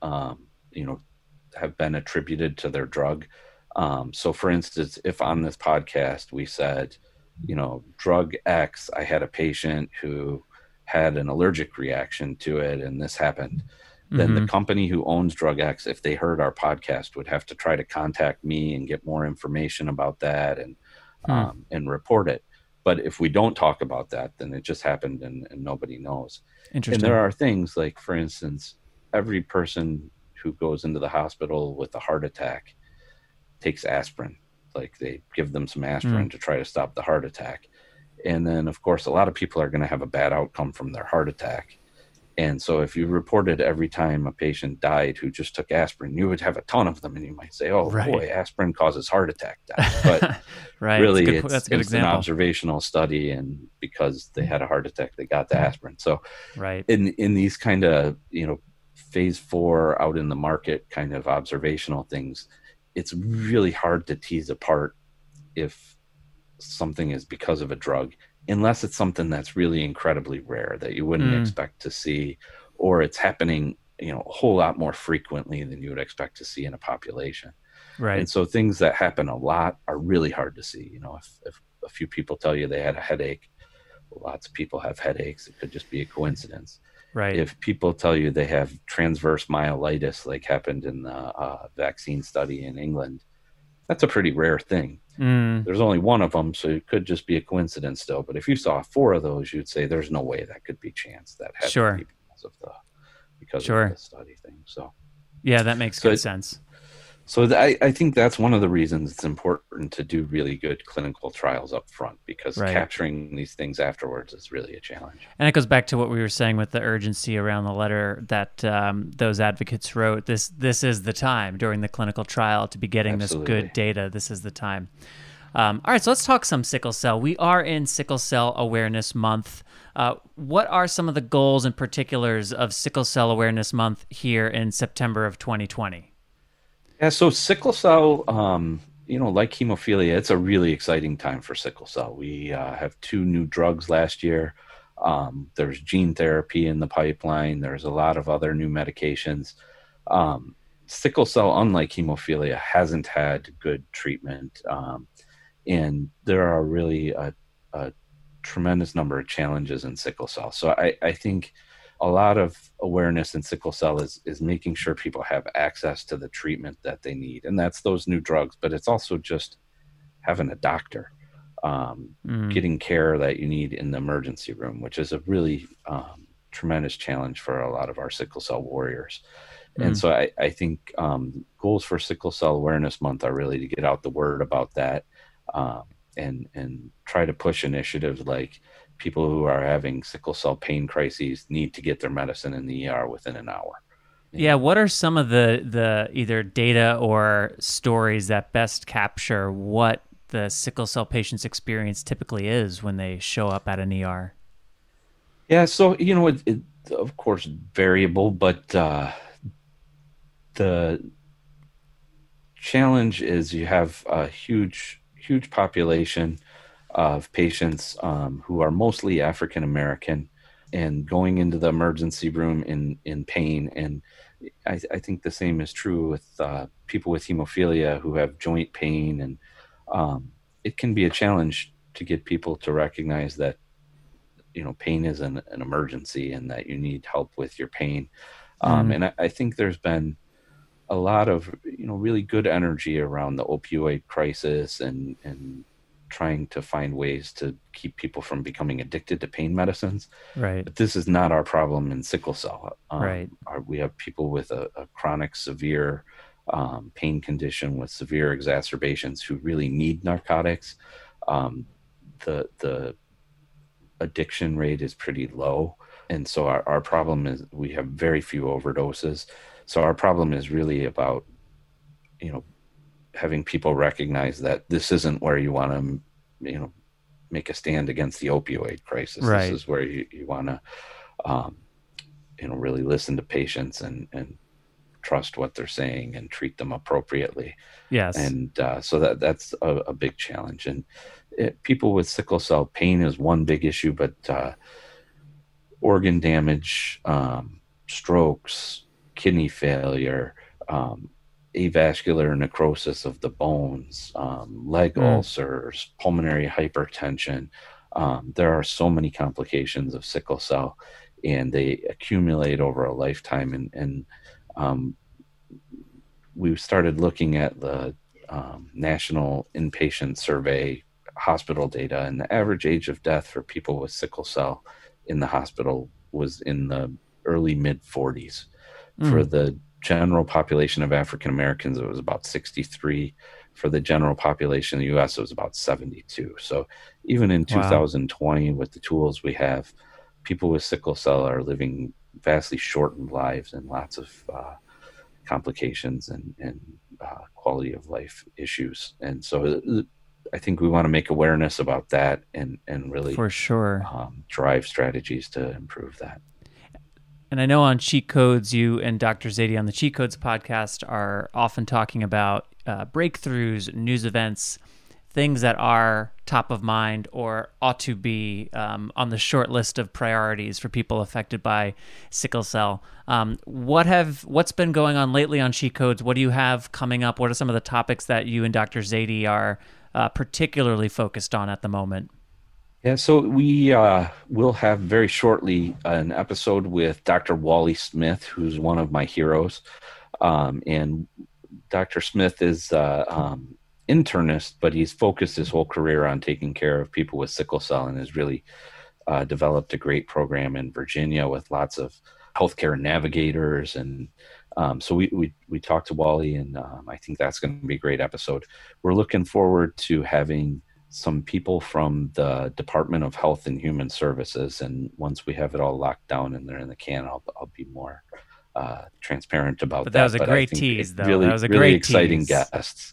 have been attributed to their drug. So for instance, if on this podcast we said, drug X, I had a patient who had an allergic reaction to it and this happened, then the company who owns drug X, if they heard our podcast, would have to try to contact me and get more information about that and report it. But if we don't talk about that, then it just happened and nobody knows. Interesting. And there are things like, for instance, every person who goes into the hospital with a heart attack takes aspirin. Like they give them some aspirin to try to stop the heart attack. And then, of course, a lot of people are going to have a bad outcome from their heart attack. And so if you reported every time a patient died who just took aspirin, you would have a ton of them. And you might say, oh, boy, aspirin causes heart attack death. But really, it's an observational study. And because they had a heart attack, they got the aspirin. So in these kind of, phase 4 out in the market kind of observational things, it's really hard to tease apart if something is because of a drug, unless it's something that's really incredibly rare that you wouldn't expect to see, or it's happening a whole lot more frequently than you would expect to see in a population. Right. And so things that happen a lot are really hard to see. If a few people tell you they had a headache, lots of people have headaches. It could just be a coincidence. Right. If people tell you they have transverse myelitis, like happened in the vaccine study in England, that's a pretty rare thing. There's only one of them, so it could just be a coincidence still. But if you saw 4 of those, you'd say there's no way that could be chance. That had to be because of the study thing. So yeah, that makes good sense. So I think that's one of the reasons it's important to do really good clinical trials up front, because capturing these things afterwards is really a challenge. And it goes back to what we were saying with the urgency around the letter that those advocates wrote. This is the time during the clinical trial to be getting this good data. This is the time. All right, so let's talk some sickle cell. We are in Sickle Cell Awareness Month. What are some of the goals and particulars of Sickle Cell Awareness Month here in September of 2020? Yeah, so sickle cell, like hemophilia, it's a really exciting time for sickle cell. We have 2 new drugs last year. There's gene therapy in the pipeline. There's a lot of other new medications. Sickle cell, unlike hemophilia, hasn't had good treatment. And there are really a tremendous number of challenges in sickle cell. So I think a lot of awareness in sickle cell is making sure people have access to the treatment that they need. And that's those new drugs, but it's also just having a doctor, getting care that you need in the emergency room, which is a really tremendous challenge for a lot of our sickle cell warriors. And so I think goals for Sickle Cell Awareness Month are really to get out the word about that, and try to push initiatives like people who are having sickle cell pain crises need to get their medicine in the ER within an hour. Yeah, what are some of the either data or stories that best capture what the sickle cell patient's experience typically is when they show up at an ER? Yeah, so, it of course variable, but the challenge is you have a huge population of patients who are mostly African American and going into the emergency room in pain. And I think the same is true with people with hemophilia who have joint pain. And it can be a challenge to get people to recognize that, pain is an emergency and that you need help with your pain. And I think there's been a lot of, really good energy around the opioid crisis and trying to find ways to keep people from becoming addicted to pain medicines. Right. But this is not our problem in sickle cell. Right. We have people with a chronic severe pain condition with severe exacerbations who really need narcotics. The addiction rate is pretty low. And so our problem is we have very few overdoses. So our problem is really about, having people recognize that this isn't where you want to, make a stand against the opioid crisis. Right. This is where you want to, really listen to patients and trust what they're saying and treat them appropriately. Yes. And so that's a big challenge. And people with sickle cell pain is one big issue, but organ damage, strokes, kidney failure, avascular necrosis of the bones, leg ulcers, pulmonary hypertension. There are so many complications of sickle cell, and they accumulate over a lifetime. And we started looking at the National Inpatient Survey hospital data, and the average age of death for people with sickle cell in the hospital was in the early mid-40s. For the general population of African Americans, it was about 63. For the general population in the U.S., it was about 72. So even in 2020, with the tools we have, people with sickle cell are living vastly shortened lives and lots of complications and quality of life issues. And so I think we want to make awareness about that and really for sure drive strategies to improve that. And I know on Cheat Codes, you and Dr. Zaidi on the Cheat Codes podcast are often talking about breakthroughs, news events, things that are top of mind or ought to be on the short list of priorities for people affected by sickle cell. What's been going on lately on Cheat Codes? What do you have coming up? What are some of the topics that you and Dr. Zaidi are particularly focused on at the moment? Yeah, so we will have very shortly an episode with Dr. Wally Smith, who's one of my heroes. And Dr. Smith is internist, but he's focused his whole career on taking care of people with sickle cell and has really developed a great program in Virginia with lots of healthcare navigators. And so we talked to Wally, and I think that's going to be a great episode. We're looking forward to having some people from the Department of Health and Human Services. And once we have it all locked down and they're in the can, I'll be more transparent about that. But that was a great tease, though. Really, that was a really great exciting tease. guests.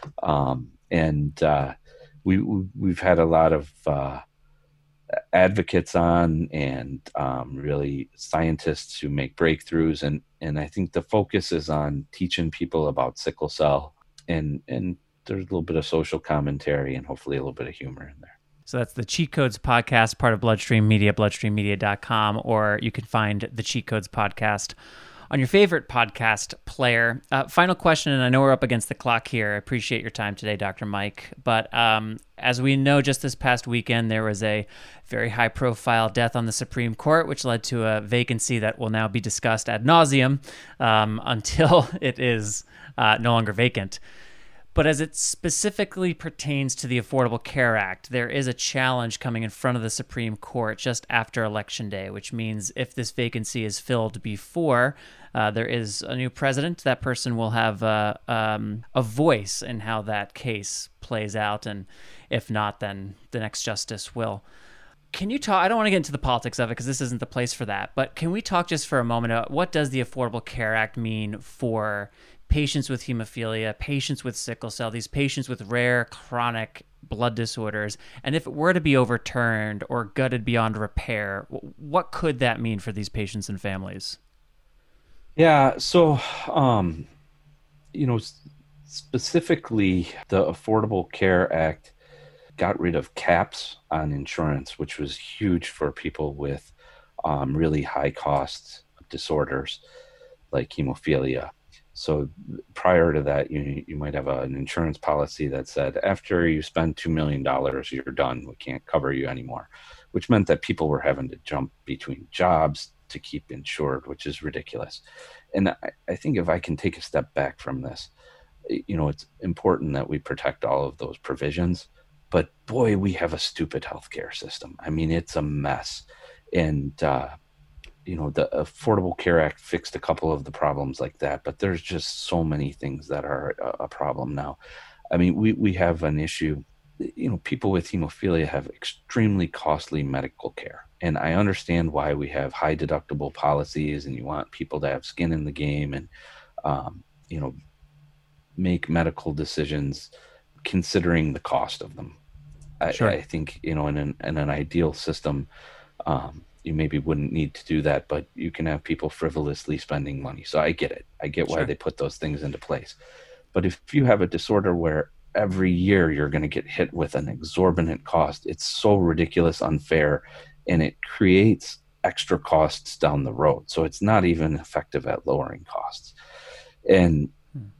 We've had a lot of advocates on, and really scientists who make breakthroughs. And I think the focus is on teaching people about sickle cell, and there's a little bit of social commentary and hopefully a little bit of humor in there. So that's the Cheat Codes podcast, part of Bloodstream Media, bloodstreammedia.com, or you can find the Cheat Codes podcast on your favorite podcast player. Final question, and I know we're up against the clock here. I appreciate your time today, Dr. Mike. But as we know, just this past weekend, there was a very high-profile death on the Supreme Court, which led to a vacancy that will now be discussed ad nauseum until it is no longer vacant. But as it specifically pertains to the Affordable Care Act, there is a challenge coming in front of the Supreme Court just after Election Day, which means if this vacancy is filled before there is a new president, that person will have a voice in how that case plays out. And if not, then the next justice will. Can you talk? I don't want to get into the politics of it because this isn't the place for that. But can we talk just for a moment about what does the Affordable Care Act mean for patients with hemophilia, patients with sickle cell, these patients with rare chronic blood disorders, and if it were to be overturned or gutted beyond repair, what could that mean for these patients and families? Yeah, so, specifically, the Affordable Care Act got rid of caps on insurance, which was huge for people with really high cost disorders like hemophilia. So prior to that, you might have an insurance policy that said, after you spend $2 million, you're done. We can't cover you anymore, which meant that people were having to jump between jobs to keep insured, which is ridiculous. And I think if I can take a step back from this, it's important that we protect all of those provisions. But boy, we have a stupid healthcare system. I mean, it's a mess. And, the Affordable Care Act fixed a couple of the problems like that, but there's just so many things that are a problem now. I mean, we have an issue, people with hemophilia have extremely costly medical care. And I understand why we have high deductible policies and you want people to have skin in the game and, make medical decisions considering the cost of them. Sure. I think, in an ideal system, you maybe wouldn't need to do that, but you can have people frivolously spending money. So I get it. I get why Sure. they put those things into place. But if you have a disorder where every year you're going to get hit with an exorbitant cost, it's so ridiculous, unfair, and it creates extra costs down the road. So it's not even effective at lowering costs. And,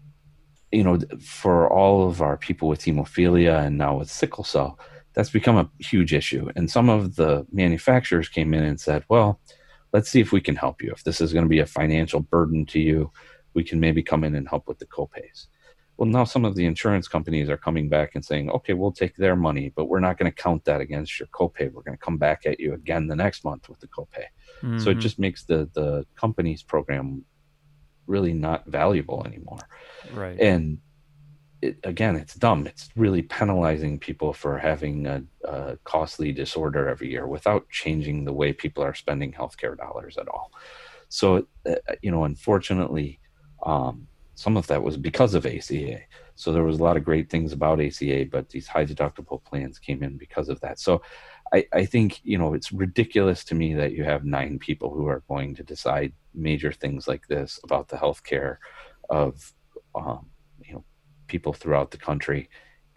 for all of our people with hemophilia and now with sickle cell, that's become a huge issue. And some of the manufacturers came in and said, well, let's see if we can help you. If this is going to be a financial burden to you, we can maybe come in and help with the copays. Well, now some of the insurance companies are coming back and saying, okay, we'll take their money, but we're not going to count that against your copay. We're going to come back at you again the next month with the copay. Mm-hmm. So it just makes the company's program really not valuable anymore. Right. And it's dumb. It's really penalizing people for having a costly disorder every year without changing the way people are spending healthcare dollars at all. So, unfortunately, some of that was because of ACA. So there was a lot of great things about ACA, but these high deductible plans came in because of that. So I think, it's ridiculous to me that you have 9 people who are going to decide major things like this about the healthcare of, people throughout the country.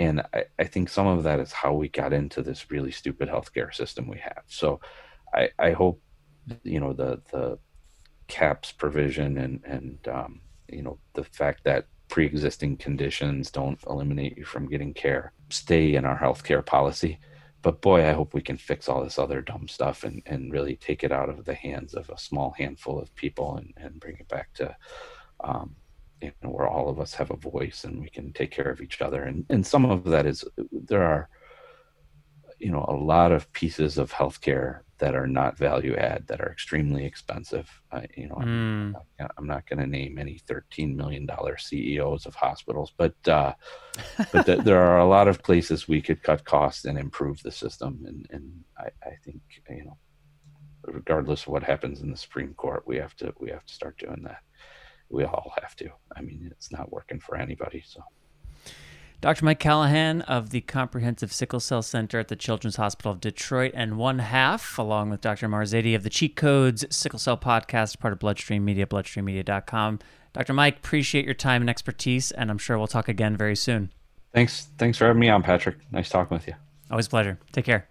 And I think some of that is how we got into this really stupid healthcare system we have. So I hope, the CAPS provision and the fact that pre-existing conditions don't eliminate you from getting care stay in our healthcare policy. But boy, I hope we can fix all this other dumb stuff and really take it out of the hands of a small handful of people and bring it back to where all of us have a voice and we can take care of each other. And some of that is, there are a lot of pieces of healthcare that are not value add, that are extremely expensive. I'm not going to name any $13 million CEOs of hospitals, but there are a lot of places we could cut costs and improve the system. And I think, regardless of what happens in the Supreme Court, we have to start doing that. We all have to. I mean, it's not working for anybody. So. Dr. Mike Callahan of the Comprehensive Sickle Cell Center at the Children's Hospital of Detroit, and one half, along with Dr. Marzady of the Cheat Codes Sickle Cell Podcast, part of Bloodstream Media, bloodstreammedia.com. Dr. Mike, appreciate your time and expertise, and I'm sure we'll talk again very soon. Thanks for having me on, Patrick. Nice talking with you. Always a pleasure. Take care.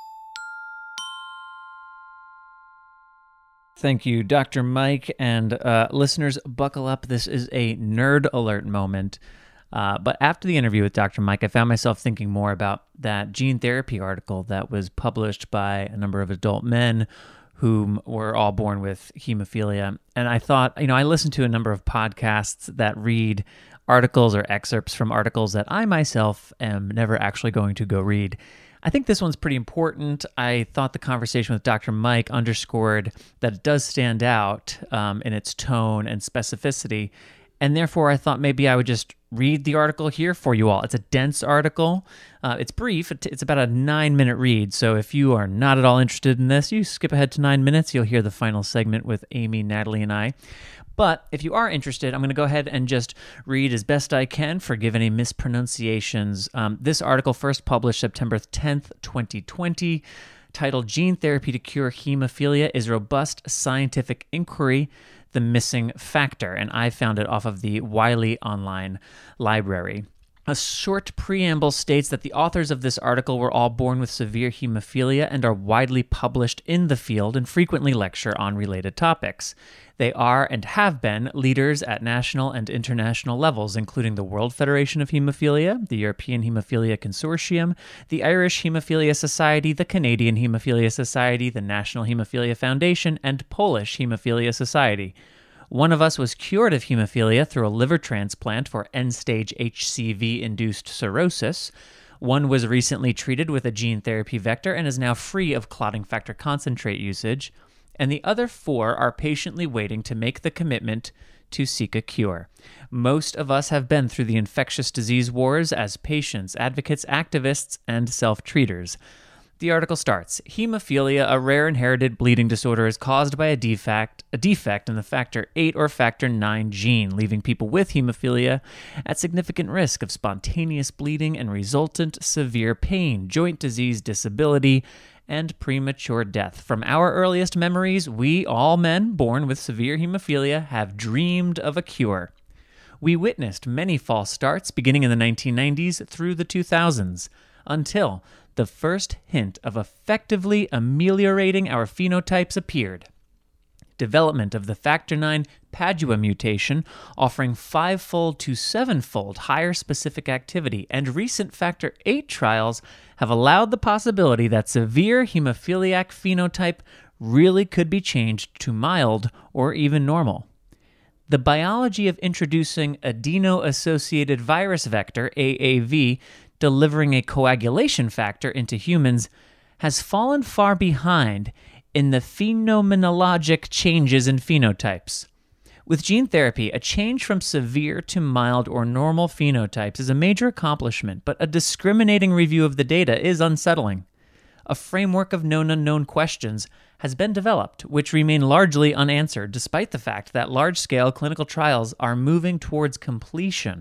Thank you, Dr. Mike, and listeners, buckle up. This is a nerd alert moment. But after the interview with Dr. Mike, I found myself thinking more about that gene therapy article that was published by a number of adult men whom were all born with hemophilia. And I thought, I listen to a number of podcasts that read articles or excerpts from articles that I myself am never actually going to go read. I think this one's pretty important. I thought the conversation with Dr. Mike underscored that it does stand out in its tone and specificity. And therefore, I thought maybe I would just read the article here for you all. It's a dense article. It's brief. It's about a 9-minute read. So if you are not at all interested in this, you skip ahead to 9 minutes. You'll hear the final segment with Amy, Natalie, and I. But if you are interested, I'm going to go ahead and just read as best I can, forgive any mispronunciations. This article first published September 10th, 2020, titled Gene Therapy to Cure Hemophilia is Robust Scientific Inquiry, the Missing Factor, and I found it off of the Wiley Online Library. A short preamble states that the authors of this article were all born with severe hemophilia and are widely published in the field and frequently lecture on related topics. They are and have been leaders at national and international levels, including the World Federation of Hemophilia, the European Hemophilia Consortium, the Irish Hemophilia Society, the Canadian Hemophilia Society, the National Hemophilia Foundation, and Polish Hemophilia Society. One of us was cured of hemophilia through a liver transplant for end-stage HCV-induced cirrhosis. One was recently treated with a gene therapy vector and is now free of clotting factor concentrate usage. And the other 4 are patiently waiting to make the commitment to seek a cure. Most of us have been through the infectious disease wars as patients, advocates, activists, and self-treaters. The article starts, hemophilia, a rare inherited bleeding disorder, is caused by a defect in the factor VIII or factor IX gene, leaving people with hemophilia at significant risk of spontaneous bleeding and resultant severe pain, joint disease, disability, and premature death. From our earliest memories, we, all men born with severe hemophilia, have dreamed of a cure. We witnessed many false starts beginning in the 1990s through the 2000s, until the first hint of effectively ameliorating our phenotypes appeared. Development of the factor IX Padua mutation, offering 5-fold to 7-fold higher specific activity, and recent factor VIII trials have allowed the possibility that severe hemophiliac phenotype really could be changed to mild or even normal. The biology of introducing adeno-associated virus vector, AAV, delivering a coagulation factor into humans has fallen far behind in the phenomenologic changes in phenotypes. With gene therapy, a change from severe to mild or normal phenotypes is a major accomplishment, but a discriminating review of the data is unsettling. A framework of known unknown questions has been developed, which remain largely unanswered, despite the fact that large-scale clinical trials are moving towards completion.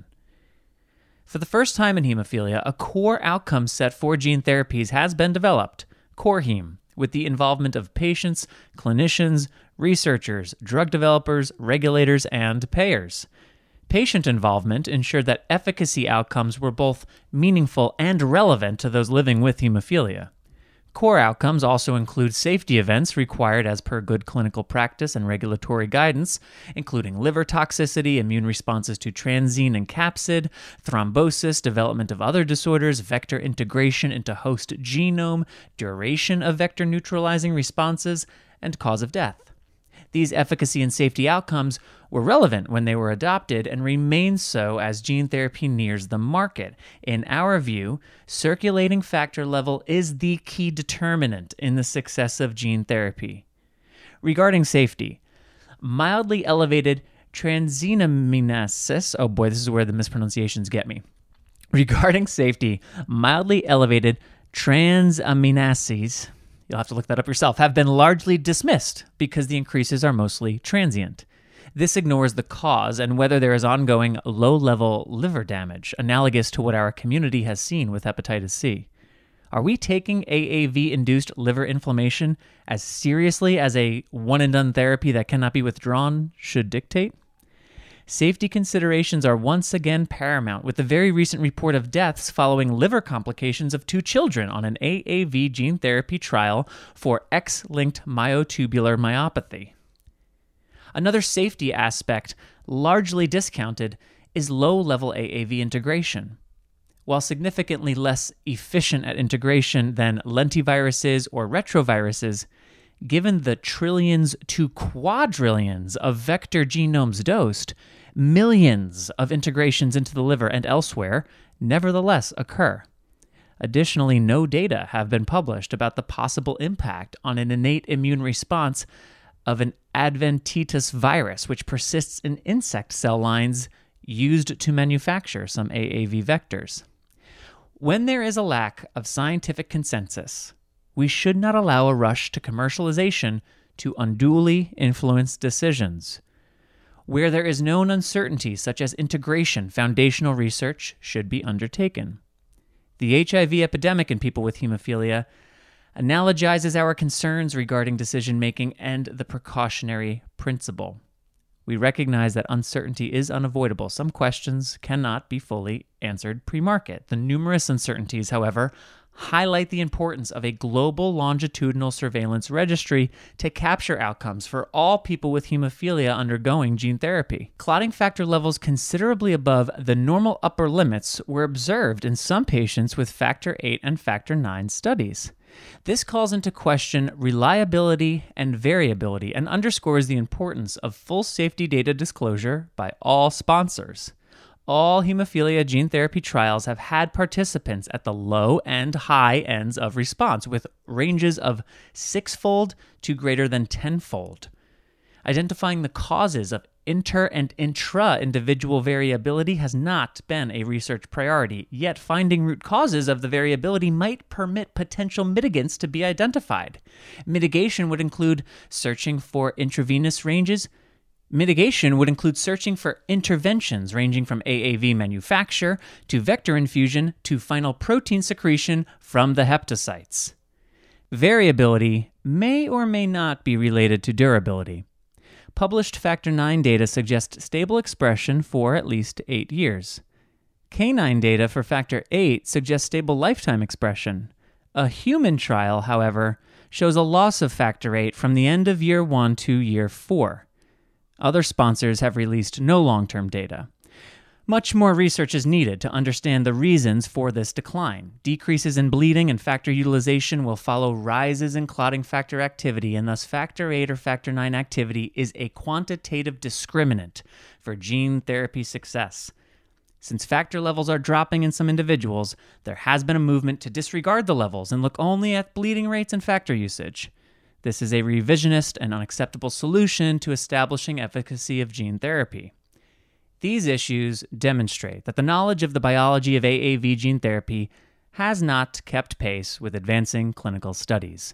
For the first time in hemophilia, a core outcome set for gene therapies has been developed, CoreHeme, with the involvement of patients, clinicians, researchers, drug developers, regulators, and payers. Patient involvement ensured that efficacy outcomes were both meaningful and relevant to those living with hemophilia. Core outcomes also include safety events required as per good clinical practice and regulatory guidance, including liver toxicity, immune responses to transgene and capsid, thrombosis, development of other disorders, vector integration into host genome, duration of vector neutralizing responses, and cause of death. These efficacy and safety outcomes were relevant when they were adopted and remain so as gene therapy nears the market. In our view, circulating factor level is the key determinant in the success of gene therapy. Regarding safety, mildly elevated transaminases, oh boy, this is where the mispronunciations get me. Regarding safety, mildly elevated transaminases, you'll have to look that up yourself, have been largely dismissed because the increases are mostly transient. This ignores the cause and whether there is ongoing low-level liver damage, analogous to what our community has seen with hepatitis C. Are we taking AAV-induced liver inflammation as seriously as a one-and-done therapy that cannot be withdrawn should dictate? Safety considerations are once again paramount, with the very recent report of deaths following liver complications of 2 children on an AAV gene therapy trial for X-linked myotubular myopathy. Another safety aspect, largely discounted, is low-level AAV integration. While significantly less efficient at integration than lentiviruses or retroviruses, given the trillions to quadrillions of vector genomes dosed, millions of integrations into the liver and elsewhere nevertheless occur. Additionally, no data have been published about the possible impact on an innate immune response of an adventitious virus, which persists in insect cell lines used to manufacture some AAV vectors. When there is a lack of scientific consensus, we should not allow a rush to commercialization to unduly influence decisions. Where there is known uncertainty, such as integration, foundational research should be undertaken. The HIV epidemic in people with hemophilia analogizes our concerns regarding decision-making and the precautionary principle. We recognize that uncertainty is unavoidable. Some questions cannot be fully answered pre-market. The numerous uncertainties, however, highlight the importance of a global longitudinal surveillance registry to capture outcomes for all people with hemophilia undergoing gene therapy. Clotting factor levels considerably above the normal upper limits were observed in some patients with factor VIII and factor IX studies. This calls into question reliability and variability and underscores the importance of full safety data disclosure by all sponsors. All hemophilia gene therapy trials have had participants at the low and high ends of response, with ranges of 6-fold to greater than 10-fold. Identifying the causes of inter- and intra-individual variability has not been a research priority, yet finding root causes of the variability might permit potential mitigants to be identified. Mitigation would include searching for intravenous ranges. Mitigation would include searching for interventions ranging from AAV manufacture to vector infusion to final protein secretion from the hepatocytes. Variability may or may not be related to durability. Published factor IX data suggest stable expression for at least 8 years. Canine data for factor VIII suggests stable lifetime expression. A human trial, however, shows a loss of factor VIII from the end of year 1 to year 4. Other sponsors have released no long-term data. Much more research is needed to understand the reasons for this decline. Decreases in bleeding and factor utilization will follow rises in clotting factor activity, and thus factor VIII or factor IX activity is a quantitative discriminant for gene therapy success. Since factor levels are dropping in some individuals, there has been a movement to disregard the levels and look only at bleeding rates and factor usage. This is a revisionist and unacceptable solution to establishing efficacy of gene therapy. These issues demonstrate that the knowledge of the biology of AAV gene therapy has not kept pace with advancing clinical studies.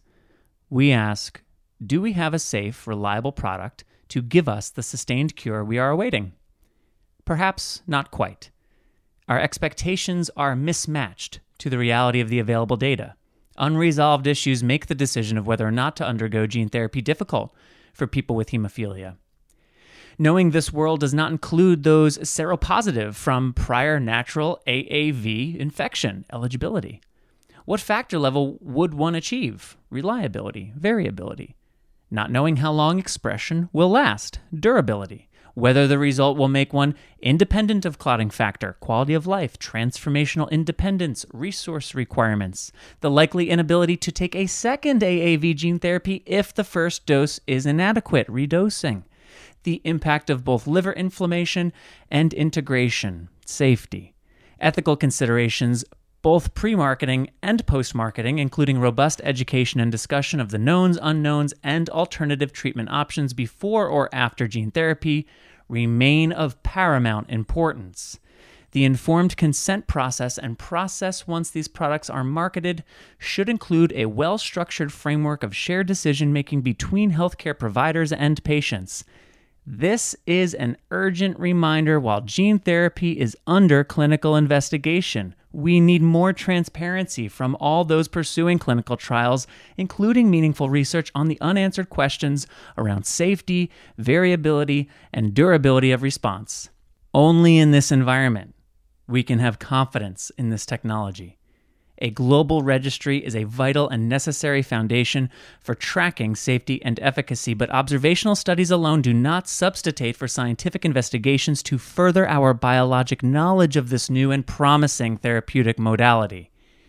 We ask, do we have a safe, reliable product to give us the sustained cure we are awaiting? Perhaps not quite. Our expectations are mismatched to the reality of the available data. Unresolved issues make the decision of whether or not to undergo gene therapy difficult for people with hemophilia. knowing this world does not include those seropositive from prior natural AAV infection eligibility. What factor level would one achieve? Reliability, variability. Not knowing how long expression will last, durability. Whether the result will make one independent of clotting factor, quality of life, transformational independence, resource requirements, the likely inability to take a second AAV gene therapy if the first dose is inadequate, redosing, the impact of both liver inflammation and integration, safety, ethical considerations, both pre-marketing and post-marketing, including robust education and discussion of the knowns, unknowns, and alternative treatment options before or after gene therapy, remain of paramount importance. The informed consent process and process once these products are marketed should include a well-structured framework of shared decision-making between healthcare providers and patients. This is an urgent reminder while gene therapy is under clinical investigation. We need more transparency from all those pursuing clinical trials, including meaningful research on the unanswered questions around safety, variability, and durability of response. Only in this environment, we can have confidence in this technology. A global registry is a vital and necessary foundation for tracking safety and efficacy, but observational studies alone do not substitute for scientific investigations to further our biologic knowledge of this new and promising therapeutic modality.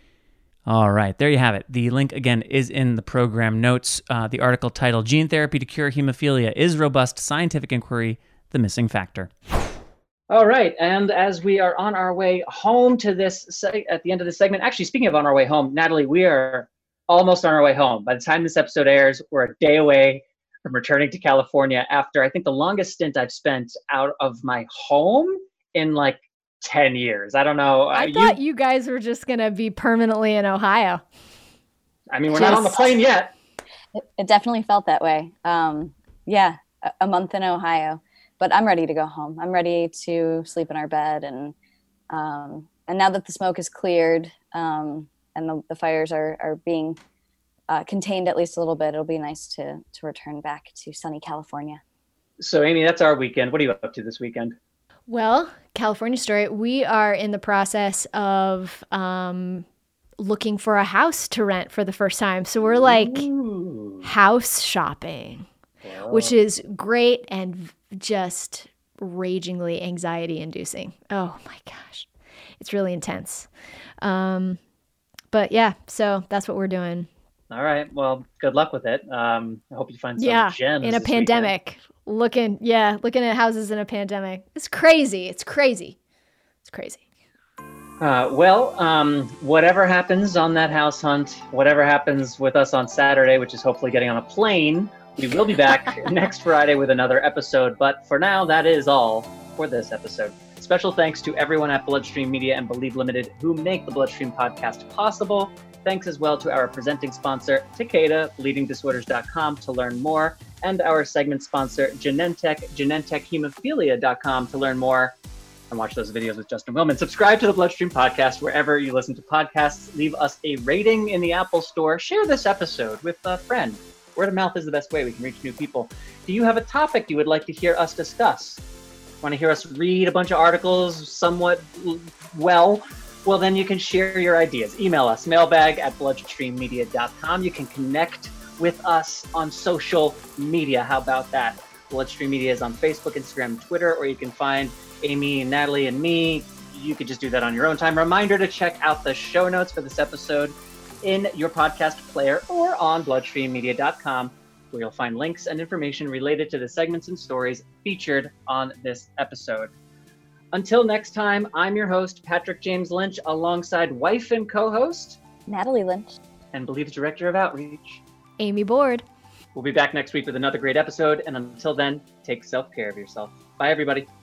All right, there you have it. The link, again, is in the program notes. The article titled, Gene Therapy to Cure Hemophilia, Is Robust Scientific Inquiry the Missing Factor? All right, and as we are on our way home to this, at the end of this segment, actually, speaking of on our way home, Natalie, we are almost on our way home. By the time this episode airs, we're a day away from returning to California after, I think, the longest stint I've spent out of my home in like 10 years. I don't know. I thought you guys were just going to be permanently in Ohio. I mean, we're not on the plane yet. It definitely felt that way. Yeah, a month in Ohio. But I'm ready to go home. I'm ready to sleep in our bed. And now that the smoke is cleared and the fires are being contained at least a little bit, it'll be nice to return back to sunny California. So, Amy, that's our weekend. What are you up to this weekend? Well, California story. We are in the process of looking for a house to rent for the first time. So we're like house shopping, which is great and just ragingly anxiety inducing. Oh my gosh. It's really intense. But yeah, so that's what we're doing. All right. Well, good luck with it. I hope you find some gems in a pandemic. Looking at houses in a pandemic. It's crazy. Whatever happens on that house hunt, whatever happens with us on Saturday, which is hopefully getting on a plane, we will be back next Friday with another episode. But for now, that is all for this episode. Special thanks to everyone at Bloodstream Media and Believe Limited who make the Bloodstream podcast possible. Thanks as well to our presenting sponsor, Takeda, bleedingdisorders.com to learn more, and our segment sponsor, Genentech, genentechhemophilia.com to learn more and watch those videos with Justin Willman. Subscribe to the Bloodstream podcast wherever you listen to podcasts. Leave us a rating in the Apple Store. Share this episode with a friend. Word of mouth is the best way we can reach new people. Do you have a topic you would like to hear us discuss? Want to hear us read a bunch of articles somewhat well? Well, then you can share your ideas. Email us, mailbag@bloodstreammedia.com. You can connect with us on social media. How about that? Bloodstream Media is on Facebook, Instagram, Twitter, or you can find Amy, Natalie, and me. You could just do that on your own time. Reminder to check out the show notes for this episode in your podcast player or on bloodstreammedia.com, where you'll find links and information related to the segments and stories featured on this episode. Until next time, I'm your host, Patrick James Lynch, alongside wife and co-host, Natalie Lynch, and Believe's Director of Outreach, Amy Board. We'll be back next week with another great episode, and until then, take self-care of yourself. Bye, everybody.